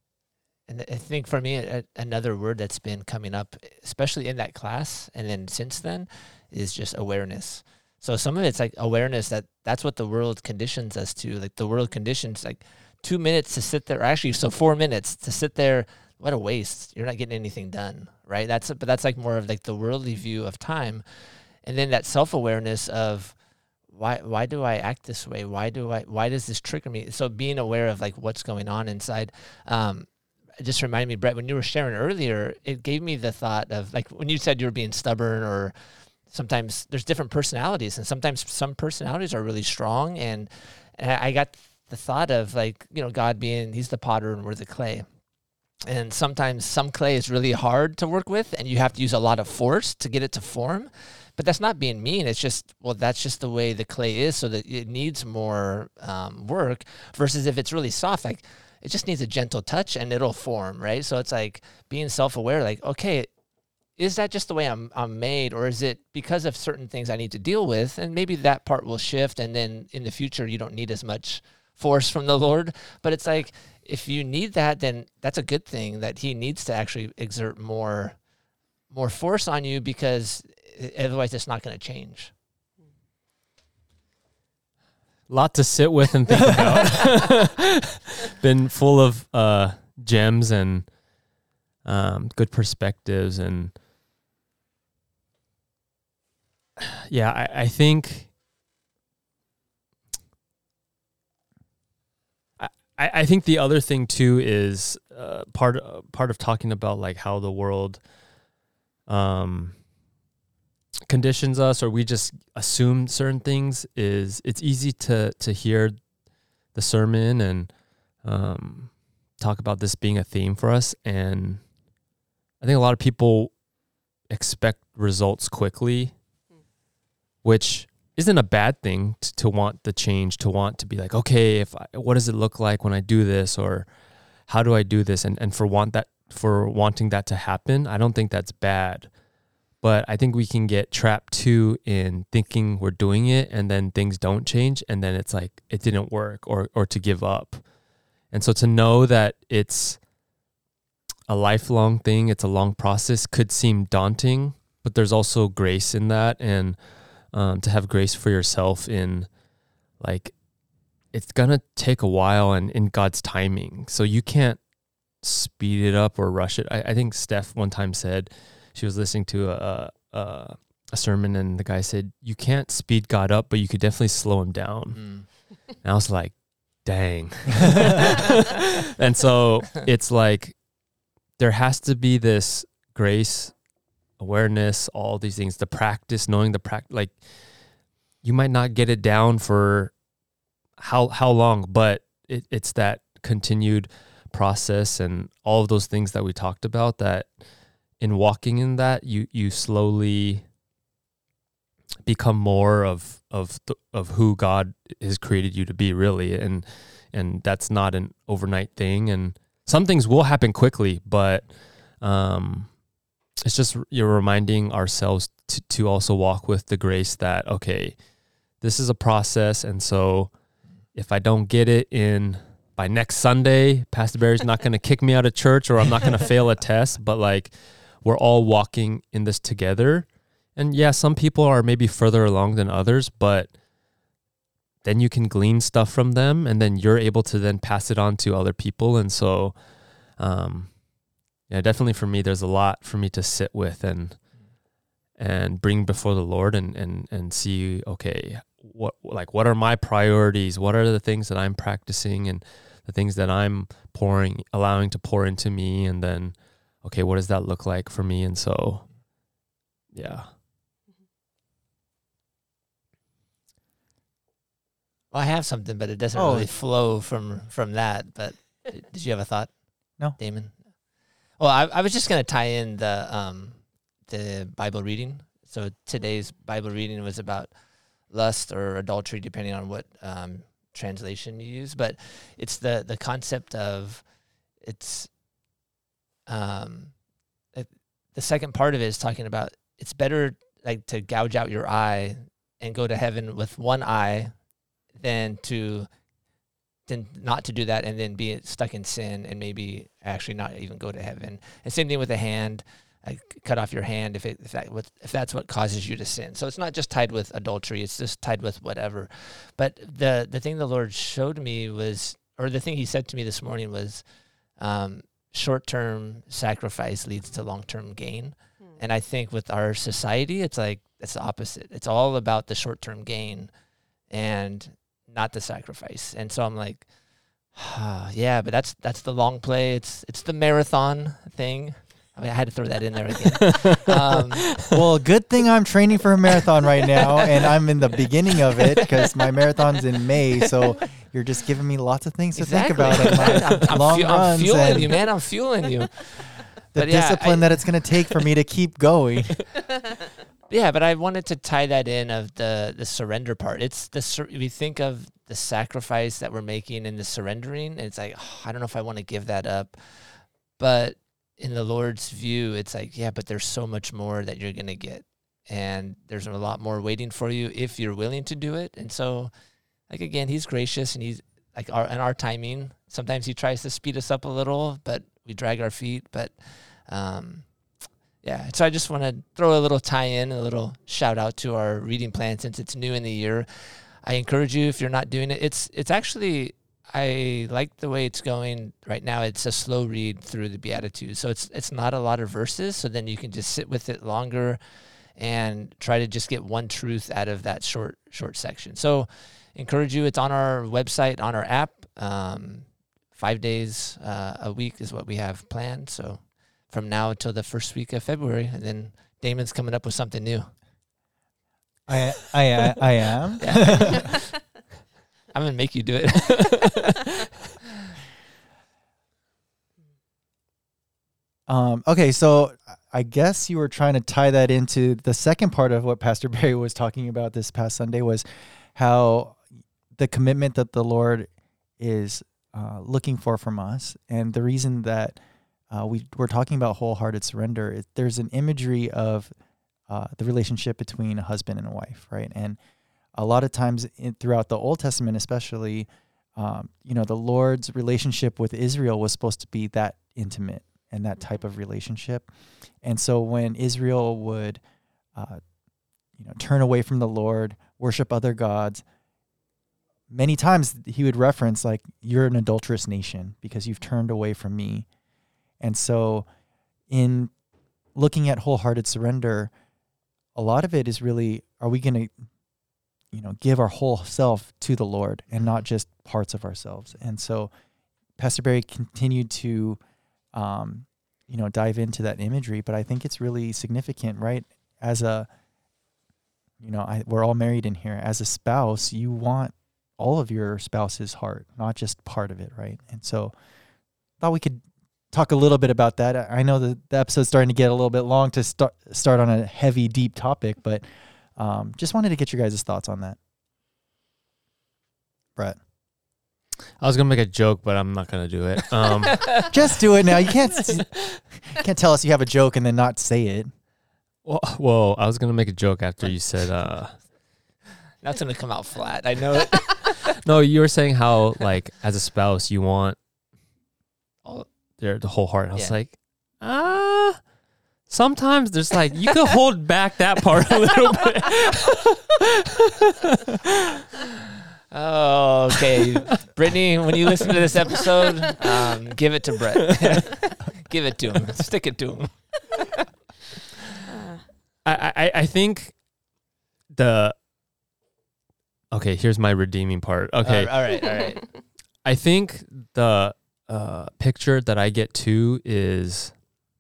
And I think for me, a, another word that's been coming up, especially in that class and then since then, is just awareness. So some of it's like awareness that that's what the world conditions us to. Like the world conditions like two minutes to sit there, or actually, so four minutes to sit there. What a waste. You're not getting anything done, right? That's But that's like more of like the worldly view of time. And then that self-awareness of why why do I act this way? Why do I why does this trigger me? So being aware of like what's going on inside. Um, it just reminded me, Brett, when you were sharing earlier, it gave me the thought of like when you said you were being stubborn, or sometimes there's different personalities, and sometimes some personalities are really strong. And, and I got the thought of like, you know, God being, he's the potter and we're the clay. And sometimes some clay is really hard to work with and you have to use a lot of force to get it to form. But that's not being mean. It's just, well, that's just the way the clay is, so that it needs more um, work, versus if it's really soft, like it just needs a gentle touch and it'll form, right? So it's like being self-aware, like, okay, is that just the way I'm I'm made, or is it because of certain things I need to deal with? And maybe that part will shift, and then in the future you don't need as much force from the Lord. But it's like, if you need that, then that's a good thing, that he needs to actually exert more more force on you, because otherwise it's not going to change. Lot to sit with and think about. Been full of uh, gems and um, good perspectives. And yeah, I, I think I, I think the other thing too is uh, part uh, part of talking about like how the world um, conditions us, or we just assume certain things, is it's easy to to hear the sermon and um, talk about this being a theme for us, and I think a lot of people expect results quickly, which isn't a bad thing to, to want the change, to want to be like, okay, if I, what does it look like when I do this, or how do I do this, and and for want that for wanting that to happen, I don't think that's bad. But I think we can get trapped too in thinking we're doing it and then things don't change, and then it's like it didn't work, or or to give up. And so to know that it's a lifelong thing, it's a long process, could seem daunting, but there's also grace in that, and um, to have grace for yourself in like it's gonna take a while and in God's timing. So you can't speed it up or rush it. I, I think Steph one time said, she was listening to a, a a sermon, and the guy said, you can't speed God up, but you could definitely slow him down. Mm. And I was like, dang. And so it's like, there has to be this grace, awareness, all these things, the practice, knowing the practice. Like, you might not get it down for how how long, but it, it's that continued process and all of those things that we talked about, that in walking in that, you you slowly become more of of the, of who God has created you to be, really, and and that's not an overnight thing. And some things will happen quickly, but um, it's just you're reminding ourselves to to also walk with the grace that, okay, this is a process, and so if I don't get it in by next Sunday, Pastor Barry's not going to kick me out of church, or I'm not going to fail a test, but like, we're all walking in this together. And yeah, some people are maybe further along than others, but then you can glean stuff from them, and then you're able to then pass it on to other people. And so, um, yeah, definitely for me, there's a lot for me to sit with and and bring before the Lord and, and, and see, okay, what, like, what are my priorities? What are the things that I'm practicing and the things that I'm pouring, allowing to pour into me? And then, okay, what does that look like for me? And so, yeah. Well, I have something, but it doesn't Oh. really flow from from that. But did you have a thought? No. Damon? Well, I, I was just going to tie in the um, the Bible reading. So today's Bible reading was about lust or adultery, depending on what um, translation you use. But it's the, the concept of it's um, it, the second part of it is talking about it's better like to gouge out your eye and go to heaven with one eye than to than not to do that and then be stuck in sin and maybe actually not even go to heaven. And same thing with the hand. Like cut off your hand if it, if that if that's what causes you to sin. So it's not just tied with adultery; it's just tied with whatever. But the the thing the Lord showed me was, or the thing He said to me this morning was, um, short term sacrifice leads to long term gain. Hmm. And I think with our society, it's like it's the opposite. It's all about the short term gain, and not the sacrifice. And so I'm like, ah, yeah, but that's that's the long play. It's it's the marathon thing. I mean, I had to throw that in there again. um, Well, good thing I'm training for a marathon right now, and I'm in the beginning of it because my marathon's in May. So you're just giving me lots of things to exactly. think about in my I'm, I'm long fu- I'm runs fueling and you, man. I'm fueling you. the But yeah, discipline I- that it's going to take for me to keep going. Yeah, but I wanted to tie that in of the the surrender part. It's the sur- we think of the sacrifice that we're making and the surrendering. And it's like, oh, I don't know if I want to give that up, but in the Lord's view, it's like, yeah, but there's so much more that you're going to get. And there's a lot more waiting for you if you're willing to do it. And so, like, again, He's gracious and He's like our, in our timing. Sometimes He tries to speed us up a little, but we drag our feet. But, um, yeah, so I just want to throw a little tie-in, a little shout-out to our reading plan since it's new in the year. I encourage you, if you're not doing it, it's it's actually... I like the way it's going right now. It's a slow read through the Beatitudes. So it's it's not a lot of verses. So then you can just sit with it longer and try to just get one truth out of that short short section. So encourage you. It's on our website, on our app. Um, five days uh, a week is what we have planned. So from now until the first week of February. And then Damon's coming up with something new. I I I am. Yeah. I'm going to make you do it. um, okay, so I guess you were trying to tie that into the second part of what Pastor Barry was talking about this past Sunday was how the commitment that the Lord is uh, looking for from us. And the reason that uh, we, we're talking about wholehearted surrender, is there's an imagery of uh, the relationship between a husband and a wife, right? And a lot of times in, throughout the Old Testament, especially, um, you know, the Lord's relationship with Israel was supposed to be that intimate and that type of relationship. And so when Israel would, uh, you know, turn away from the Lord, worship other gods, many times He would reference like, you're an adulterous nation because you've turned away from me. And so in looking at wholehearted surrender, a lot of it is really, are we going to, you know, give our whole self to the Lord and not just parts of ourselves? And so Pastor Barry continued to, um, you know, dive into that imagery, but I think it's really significant, right? As a, you know, I, we're all married in here. As a spouse, you want all of your spouse's heart, not just part of it, right? And so thought we could talk a little bit about that. I know that the episode's starting to get a little bit long to start start on a heavy, deep topic, but Um, just wanted to get your guys' thoughts on that. Brett. I was gonna make a joke, but I'm not gonna do it. Um, Just do it now. You can't can't tell us you have a joke and then not say it. well, whoa, I was gonna make a joke after you said. Uh, That's going to come out flat. I know it. no, you were saying how, like, as a spouse, you want All- their the whole heart. I was Yeah. like, ah. Sometimes there's like you could hold back that part a little bit. Oh, okay. Brittany, when you listen to this episode, um, give it to Brett. Give it to him. Stick it to him. Uh, I, I, I, I think the okay, here's my redeeming part. Okay. Uh, all right, all right. I think the uh, picture that I get too is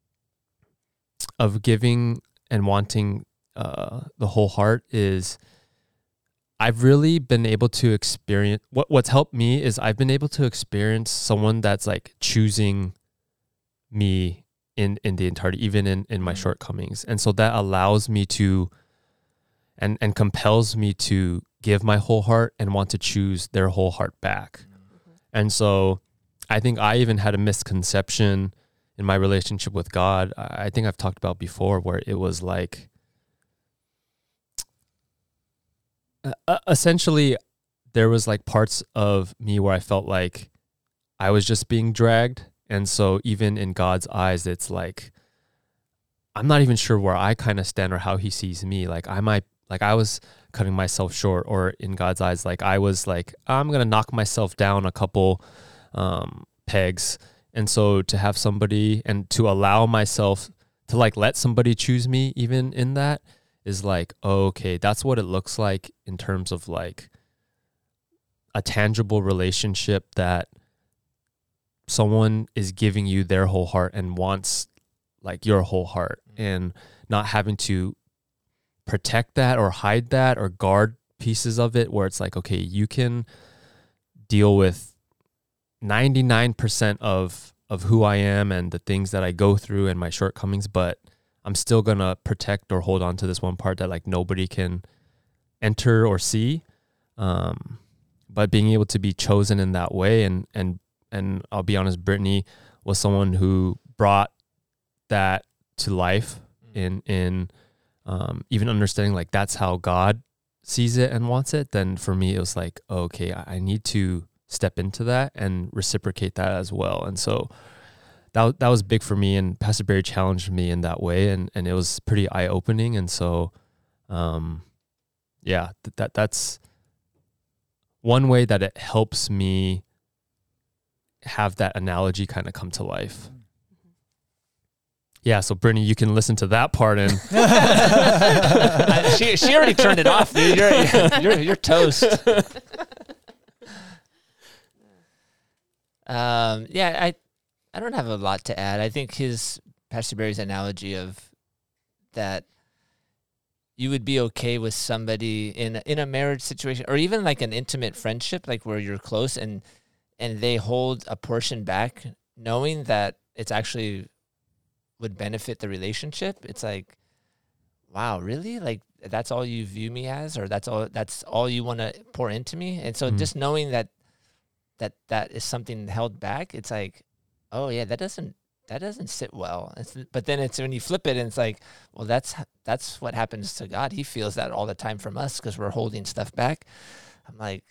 of giving and wanting uh, the whole heart is I've really been able to experience what what's helped me is I've been able to experience someone that's like choosing me in, in the entirety, even in, in my shortcomings. And so that allows me to and, and compels me to give my whole heart and want to choose their whole heart back. Mm-hmm. And so I think I even had a misconception in my relationship with God. I think I've talked about before where it was like, uh, essentially there was like parts of me where I felt like I was just being dragged. And so even in God's eyes, it's like, I'm not even sure where I kind of stand or how he sees me. Like I might, like I was cutting myself short, or in God's eyes, like I was like, I'm going to knock myself down a couple um, pegs. And so to have somebody and to allow myself to like let somebody choose me even in that is like, oh, okay, that's what it looks like in terms of like a tangible relationship that someone is giving you their whole heart and wants like your whole heart, and not having to protect that or hide that or guard pieces of it where it's like, okay, you can deal with ninety-nine percent of of who I am and the things that I go through and my shortcomings, but I'm still going to protect or hold on to this one part that like nobody can enter or see. Um, but being able to be chosen in that way, and and and I'll be honest, Brittany was someone who brought that to life in in um, even understanding like that's how God sees it and wants it. Then for me, it was like, okay, I need to step into that and reciprocate that as well. And so that that was big for me, and Pastor Barry challenged me in that way, and and it was pretty eye opening. And so, um, yeah, th- that that's one way that it helps me have that analogy kind of come to life. Yeah, so Brittany, you can listen to that part and she she already turned it off, dude. You're you're you're toast. Um, yeah, I I don't have a lot to add. I think his Pastor Barry's analogy of that you would be okay with somebody in in a marriage situation, or even like an intimate friendship, like where you're close and and they hold a portion back, knowing that it's actually would benefit the relationship. It's like, wow, really? Like that's all you view me as, or that's all that's all you want to pour into me? And so mm-hmm. just knowing that that that is something held back, it's like, oh yeah, that doesn't that doesn't sit well. It's, but then it's when you flip it and it's like, well, that's that's what happens to God. He feels that all the time from us because we're holding stuff back. I'm like,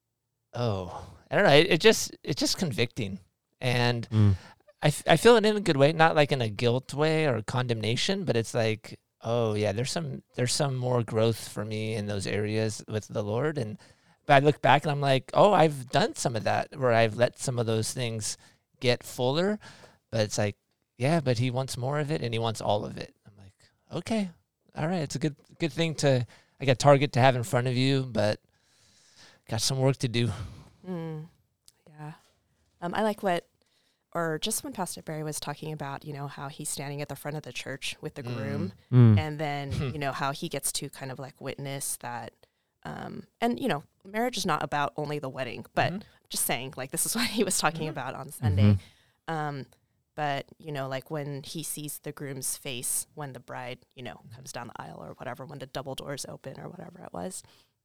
oh, I don't know. It, it just it's just convicting, and mm. I, f- I feel it in a good way, not like in a guilt way or condemnation, but it's like, oh yeah, there's some there's some more growth for me in those areas with the Lord. And but I look back and I'm like, oh, I've done some of that where I've let some of those things get fuller, but it's like, yeah, but he wants more of it and he wants all of it. I'm like, okay, all right, it's a good good thing to I got a target to have in front of you, but got some work to do. Mm, yeah, um, I like what. Or just when Pastor Barry was talking about, you know, how he's standing at the front of the church with the groom, mm. and then, you know, how he gets to kind of like witness that. Um, and, you know, marriage is not about only the wedding, but mm-hmm. just saying, like, this is what he was talking mm-hmm. about on Sunday. Mm-hmm. Um, but, you know, like when he sees the groom's face when the bride, you know, comes down the aisle or whatever, when the double doors open or whatever it was.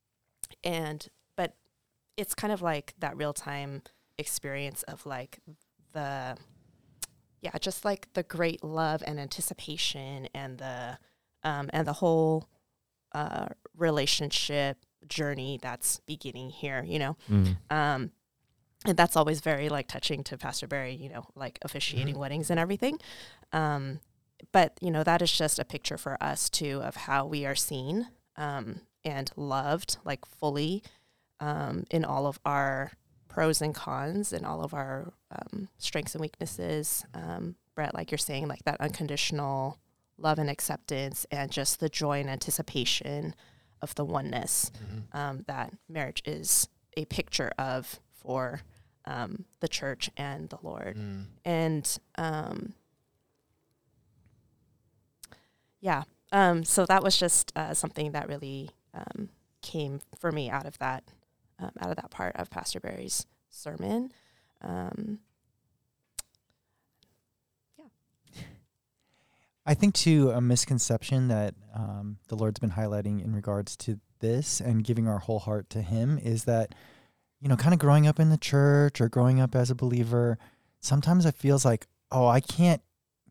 And, but it's kind of like that real time experience of like, the yeah just like the great love and anticipation and the um and the whole uh relationship journey that's beginning here, you know. mm. um and that's always very like touching to Pastor Barry, you know, like officiating mm-hmm. weddings and everything. Um but you know, that is just a picture for us too of how we are seen um and loved like fully um in all of our pros and cons and all of our um, strengths and weaknesses. Um, Brett, like you're saying, like that unconditional love and acceptance and just the joy and anticipation of the oneness Mm-hmm. um, that marriage is a picture of for um, the church and the Lord. Mm. And um, yeah, um, so that was just uh, something that really um, came for me out of that, um, out of that part of Pastor Barry's sermon. Um, I think too a misconception that um, the Lord's been highlighting in regards to this and giving our whole heart to Him is that, you know, kind of growing up in the church or growing up as a believer, sometimes it feels like, oh, I can't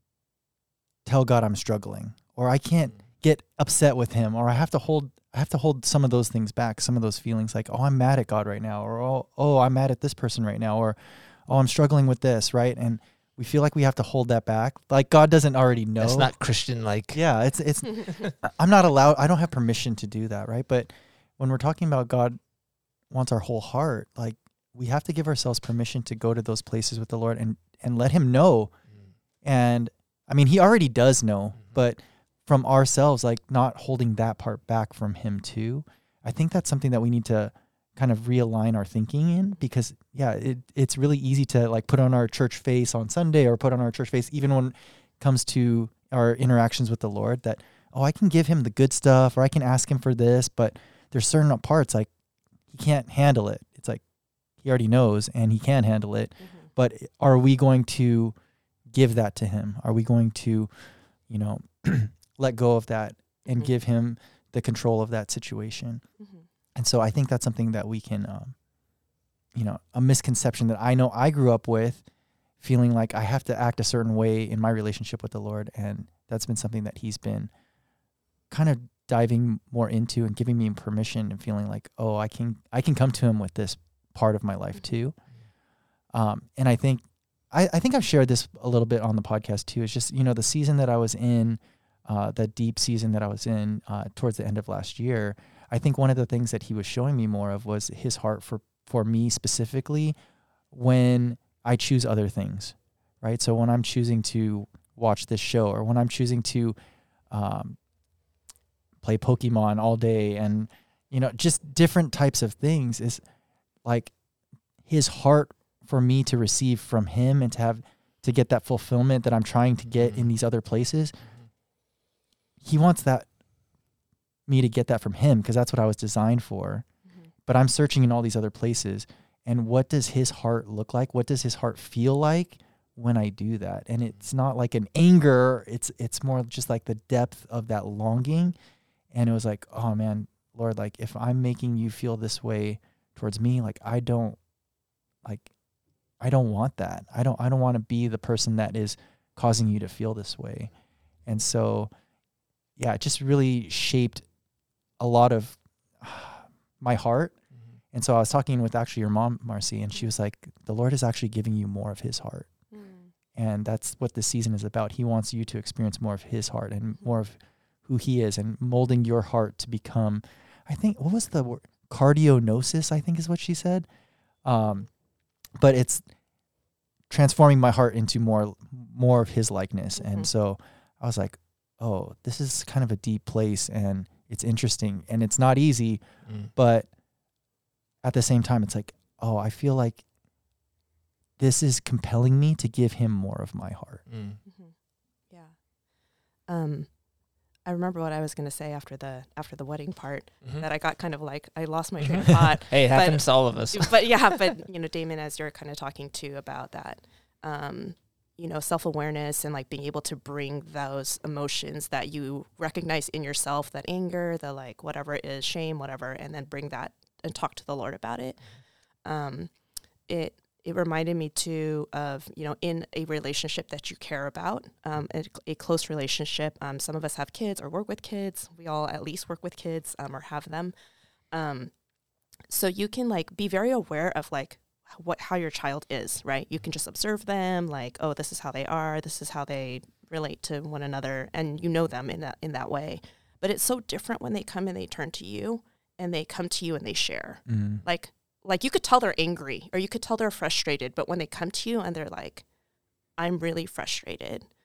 tell God I'm struggling, or I can't get upset with Him, or I have to hold I have to hold some of those things back, some of those feelings like, oh, I'm mad at God right now, or oh, oh, I'm mad at this person right now, or oh, I'm struggling with this, right? And we feel like we have to hold that back. Like God doesn't already know. That's not Christian like. Yeah, it's it's I'm not allowed, I don't have permission to do that, right? But when we're talking about God wants our whole heart, like we have to give ourselves permission to go to those places with the Lord and and let Him know. Mm. And I mean, He already does know, Mhm. but from ourselves, like not holding that part back from Him too. I think that's something that we need to kind of realign our thinking in, because yeah, it it's really easy to like put on our church face on Sunday or put on our church face even when it comes to our interactions with the Lord, that, oh, I can give Him the good stuff, or I can ask Him for this, but there's certain parts like He can't handle it. It's like He already knows and He can handle it. Mm-hmm. But are we going to give that to Him? Are we going to, you know, let go of that and Mhm. give Him the control of that situation? Mm-hmm. And so I think that's something that we can, um, you know, a misconception that I know I grew up with, feeling like I have to act a certain way in my relationship with the Lord. And that's been something that He's been kind of diving more into and giving me permission and feeling like, oh, I can, I can come to Him with this part of my life too. Um, and I think, I, I think I've shared this a little bit on the podcast too. It's just, you know, the season that I was in, uh, the deep season that I was in uh, towards the end of last year, I think one of the things that He was showing me more of was His heart for, for me specifically when I choose other things, right? So when I'm choosing to watch this show, or when I'm choosing to um, play Pokemon all day, and, you know, just different types of things, is like His heart for me to receive from Him and to have, to get that fulfillment that I'm trying to get in these other places. He wants that, me to get that from Him, because that's what I was designed for. Mm-hmm. But I'm searching in all these other places. And what does His heart look like? What does His heart feel like when I do that? And it's not like an anger. It's it's more just like the depth of that longing. And it was like, oh man, Lord, like if I'm making you feel this way towards me, like I don't, like I don't want that. I don't I don't want to be the person that is causing you to feel this way. And so, yeah, it just really shaped a lot of my heart. Mm-hmm. And so I was talking with actually your mom, Marcy, and she was like, the Lord is actually giving you more of His heart. Mm. And that's what this season is about. He wants you to experience more of His heart and more of who He is, and molding your heart to become, I think, what was the word? Cardionosis, I think is what she said. Um, but it's transforming my heart into more, more of His likeness. Mhm. And so I was like, oh, this is kind of a deep place, and it's interesting, and it's not easy, Mm. but at the same time, it's like, oh, I feel like this is compelling me to give Him more of my heart. Mm. Mm-hmm. Yeah. Um, I remember what I was going to say after the after the wedding part, Mhm. that I got kind of like I lost my train of thought. Hey, it but- happens to all of us. But yeah, but you know, Damon, as you're kind of talking too about that, um, you know, self-awareness and like being able to bring those emotions that you recognize in yourself, that anger, the like whatever it is, shame, whatever, and then bring that and talk to the Lord about it. Um, it it reminded me too of, you know, in a relationship that you care about, um, a, a close relationship. Um, some of us have kids or work with kids. We all at least work with kids um, or have them. Um, so you can like be very aware of like what how your child is, right? You can just observe them, like, oh, this is how they are, this is how they relate to one another, and you know them in that in that way. But it's so different when they come and they turn to you and they come to you and they share. Mm. Like like you could tell they're angry or you could tell they're frustrated, but when they come to you and they're like, I'm really frustrated.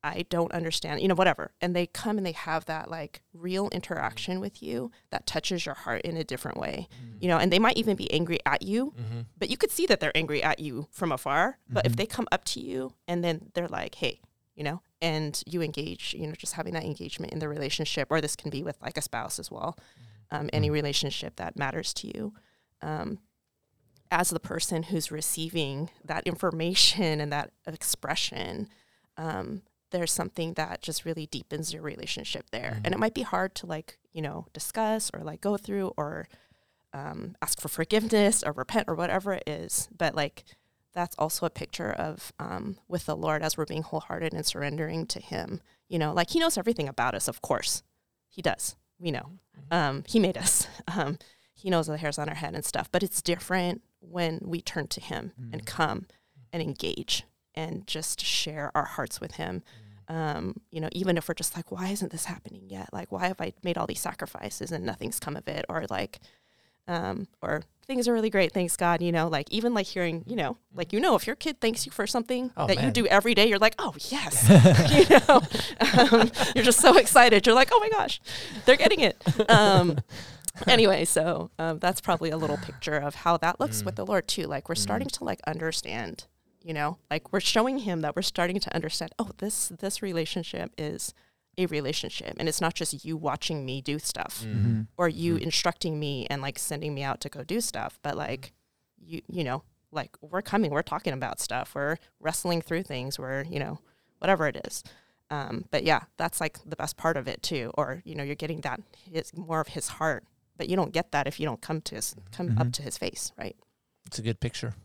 I don't understand, you know, whatever. And they come and they have that like real interaction with you that touches your heart in a different way, mm-hmm. you know, and they might even be angry at you, mm-hmm. but you could see that they're angry at you from afar. But mm-hmm. if they come up to you and then they're like, hey, you know, and you engage, you know, just having that engagement in the relationship, or this can be with like a spouse as well, um, any mm-hmm. relationship that matters to you. Um, as the person who's receiving that information and that expression, um, there's something that just really deepens your relationship there. Mm-hmm. And it might be hard to like, you know, discuss or like go through or um, ask for forgiveness or repent or whatever it is. But like, that's also a picture of um, with the Lord as we're being wholehearted and surrendering to him. You know, like he knows everything about us, of course. He does. We know. Mm-hmm. Um, he made us. Um, he knows the hairs on our head and stuff. But it's different when we turn to him mm-hmm. and come and engage and just share our hearts with him. Um, you know, even if we're just like, why isn't this happening yet? Like, why have I made all these sacrifices and nothing's come of it? Or like, um, or things are really great, thanks God, you know, like even like hearing, you know, like, you know, if your kid thanks you for something oh, that man. you do every day, you're like, oh yes, you know, um, you're just so excited. You're like, oh my gosh, they're getting it. Um, anyway, so um, that's probably a little picture of how that looks mm. with the Lord too. Like we're mm. starting to like understand, you know, like we're showing him that we're starting to understand, oh, this, this relationship is a relationship. And it's not just you watching me do stuff mm-hmm. or you mm-hmm. instructing me and like sending me out to go do stuff. But like, you, you know, like we're coming, we're talking about stuff, we're wrestling through things, we're, you know, whatever it is. Um, but yeah, that's like the best part of it too. Or, you know, you're getting that his, more of his heart, but you don't get that if you don't come to his, come mm-hmm. up to his face. Right. It's a good picture.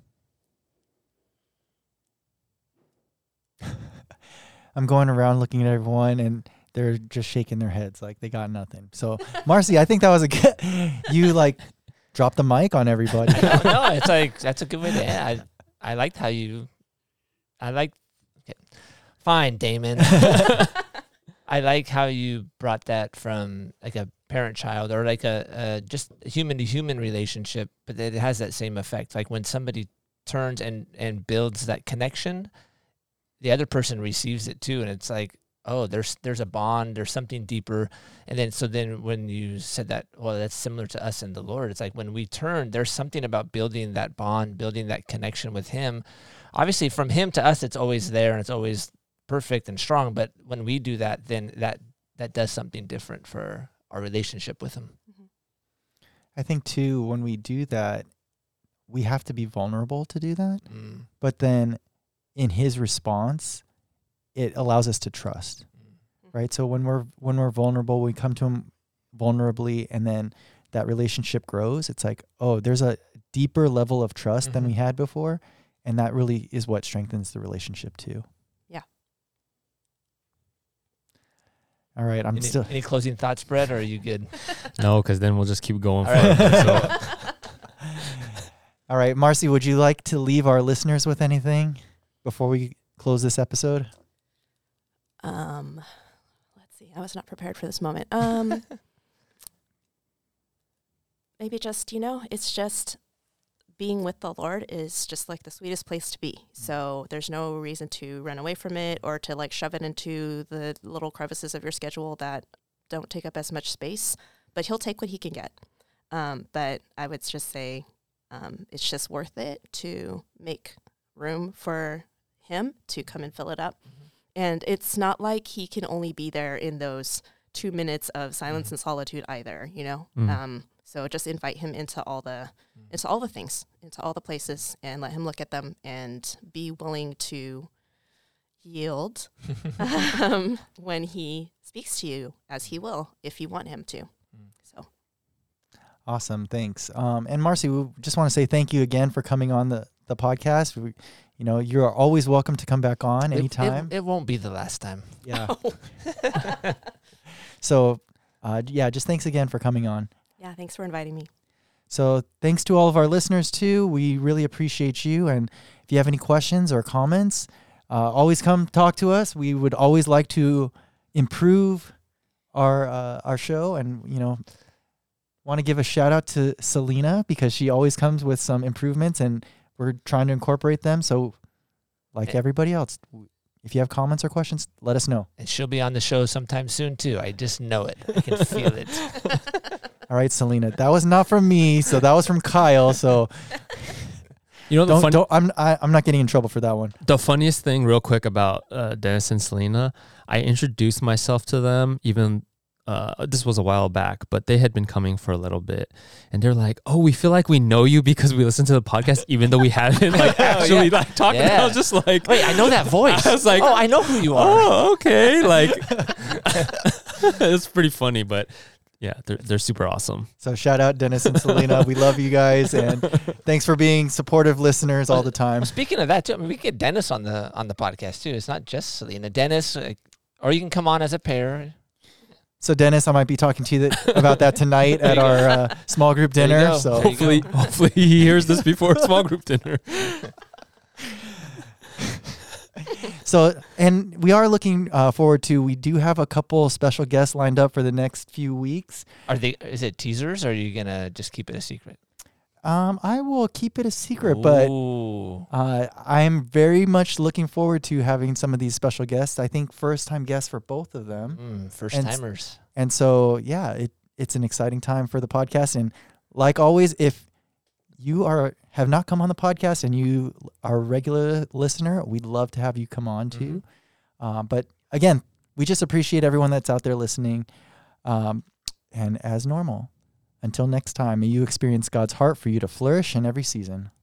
I'm going around looking at everyone and they're just shaking their heads like they got nothing. So, Marcy, I think that was a good, you like dropped the mic on everybody. no, no, it's like, that's a good way to end. I, I liked how you, I like, okay. Fine, Damon. I like how you brought that from like a parent-child or like a, a just a human-to-human relationship, but it has that same effect. Like when somebody turns and, and builds that connection, the other person receives it too. And it's like, oh, there's there's a bond, there's something deeper. And then so then when you said that, well, that's similar to us and the Lord, it's like when we turn, there's something about building that bond, building that connection with him. Obviously from him to us, it's always there and it's always perfect and strong. But when we do that, then that that does something different for our relationship with him. Mm-hmm. I think too, when we do that, we have to be vulnerable to do that. Mm. But then in his response, it allows us to trust, right? So when we're when we're vulnerable, we come to him vulnerably, and then that relationship grows. It's like, oh, there's a deeper level of trust mm-hmm. than we had before, and that really is what strengthens the relationship too. Yeah. All right, I'm any, still. Any closing thoughts, Brett, or are you good? No, because then we'll just keep going. All right. So. All right, Marcy, would you like to leave our listeners with anything before we close this episode? Um, let's see. I was not prepared for this moment. Um, maybe just, you know, it's just being with the Lord is just like the sweetest place to be. So there's no reason to run away from it or to like shove it into the little crevices of your schedule that don't take up as much space, but he'll take what he can get. Um, but I would just say, um, it's just worth it to make room for him to come and fill it up. Mm-hmm. And it's not like he can only be there in those two minutes of silence mm-hmm. and solitude either, you know? Mm-hmm. Um, so just invite him into all the, into all the things, into all the places, and let him look at them and be willing to yield um, when he speaks to you, as he will, if you want him to. Mm. So. Awesome. Thanks. Um, and Marcy, we just want to say thank you again for coming on the, the podcast. We, You know, you're always welcome to come back on anytime. It, it, it won't be the last time. Yeah. so, uh, yeah, just thanks again for coming on. Yeah, thanks for inviting me. So thanks to all of our listeners, too. We really appreciate you. And if you have any questions or comments, uh, always come talk to us. We would always like to improve our uh, our show. And, you know, want to give a shout out to Selena because she always comes with some improvements and we're trying to incorporate them. So like everybody else, if you have comments or questions, let us know. And she'll be on the show sometime soon too. I just know it. I can feel it. All right, Selena, that was not from me, so that was from Kyle. So You know, the, don't, fun- don't, I'm I, I'm not getting in trouble for that one. the funniest thing, real quick, about uh, Dennis and Selena, I introduced myself to them even. Uh, this was a while back, but they had been coming for a little bit, and they're like, "Oh, we feel like we know you because we listen to the podcast, even though we haven't like actually yeah. like talking." Yeah. I was just like, Wait, I know that voice. I was like, oh, I know who you are. "Oh, okay." Like, it's pretty funny, but yeah, they're they're super awesome. So shout out Dennis and Selena. We love you guys, and thanks for being supportive listeners all the time. Speaking of that, too, I mean, we get Dennis on the on the podcast too. It's not just Selena. Dennis, uh, or you can come on as a pair. So Dennis, I might be talking to you th- about that tonight at our uh, small group There you dinner. go. So There you Hopefully, hopefully he hears this before small group dinner. So, and we are looking uh, forward to, we do have a couple special guests lined up for the next few weeks. Are they? Is it teasers, or are you gonna just keep it a secret? Um, I will keep it a secret, but Ooh. uh, I'm very much looking forward to having some of these special guests. I think first time guests for both of them. Mm, first And- timers. And so, yeah, it, it's an exciting time for the podcast. And like always, if you are have not come on the podcast and you are a regular listener, we'd love to have you come on too. Uh, but again, we just appreciate everyone that's out there listening. Um, and as normal, until next time, may you experience God's heart for you to flourish in every season.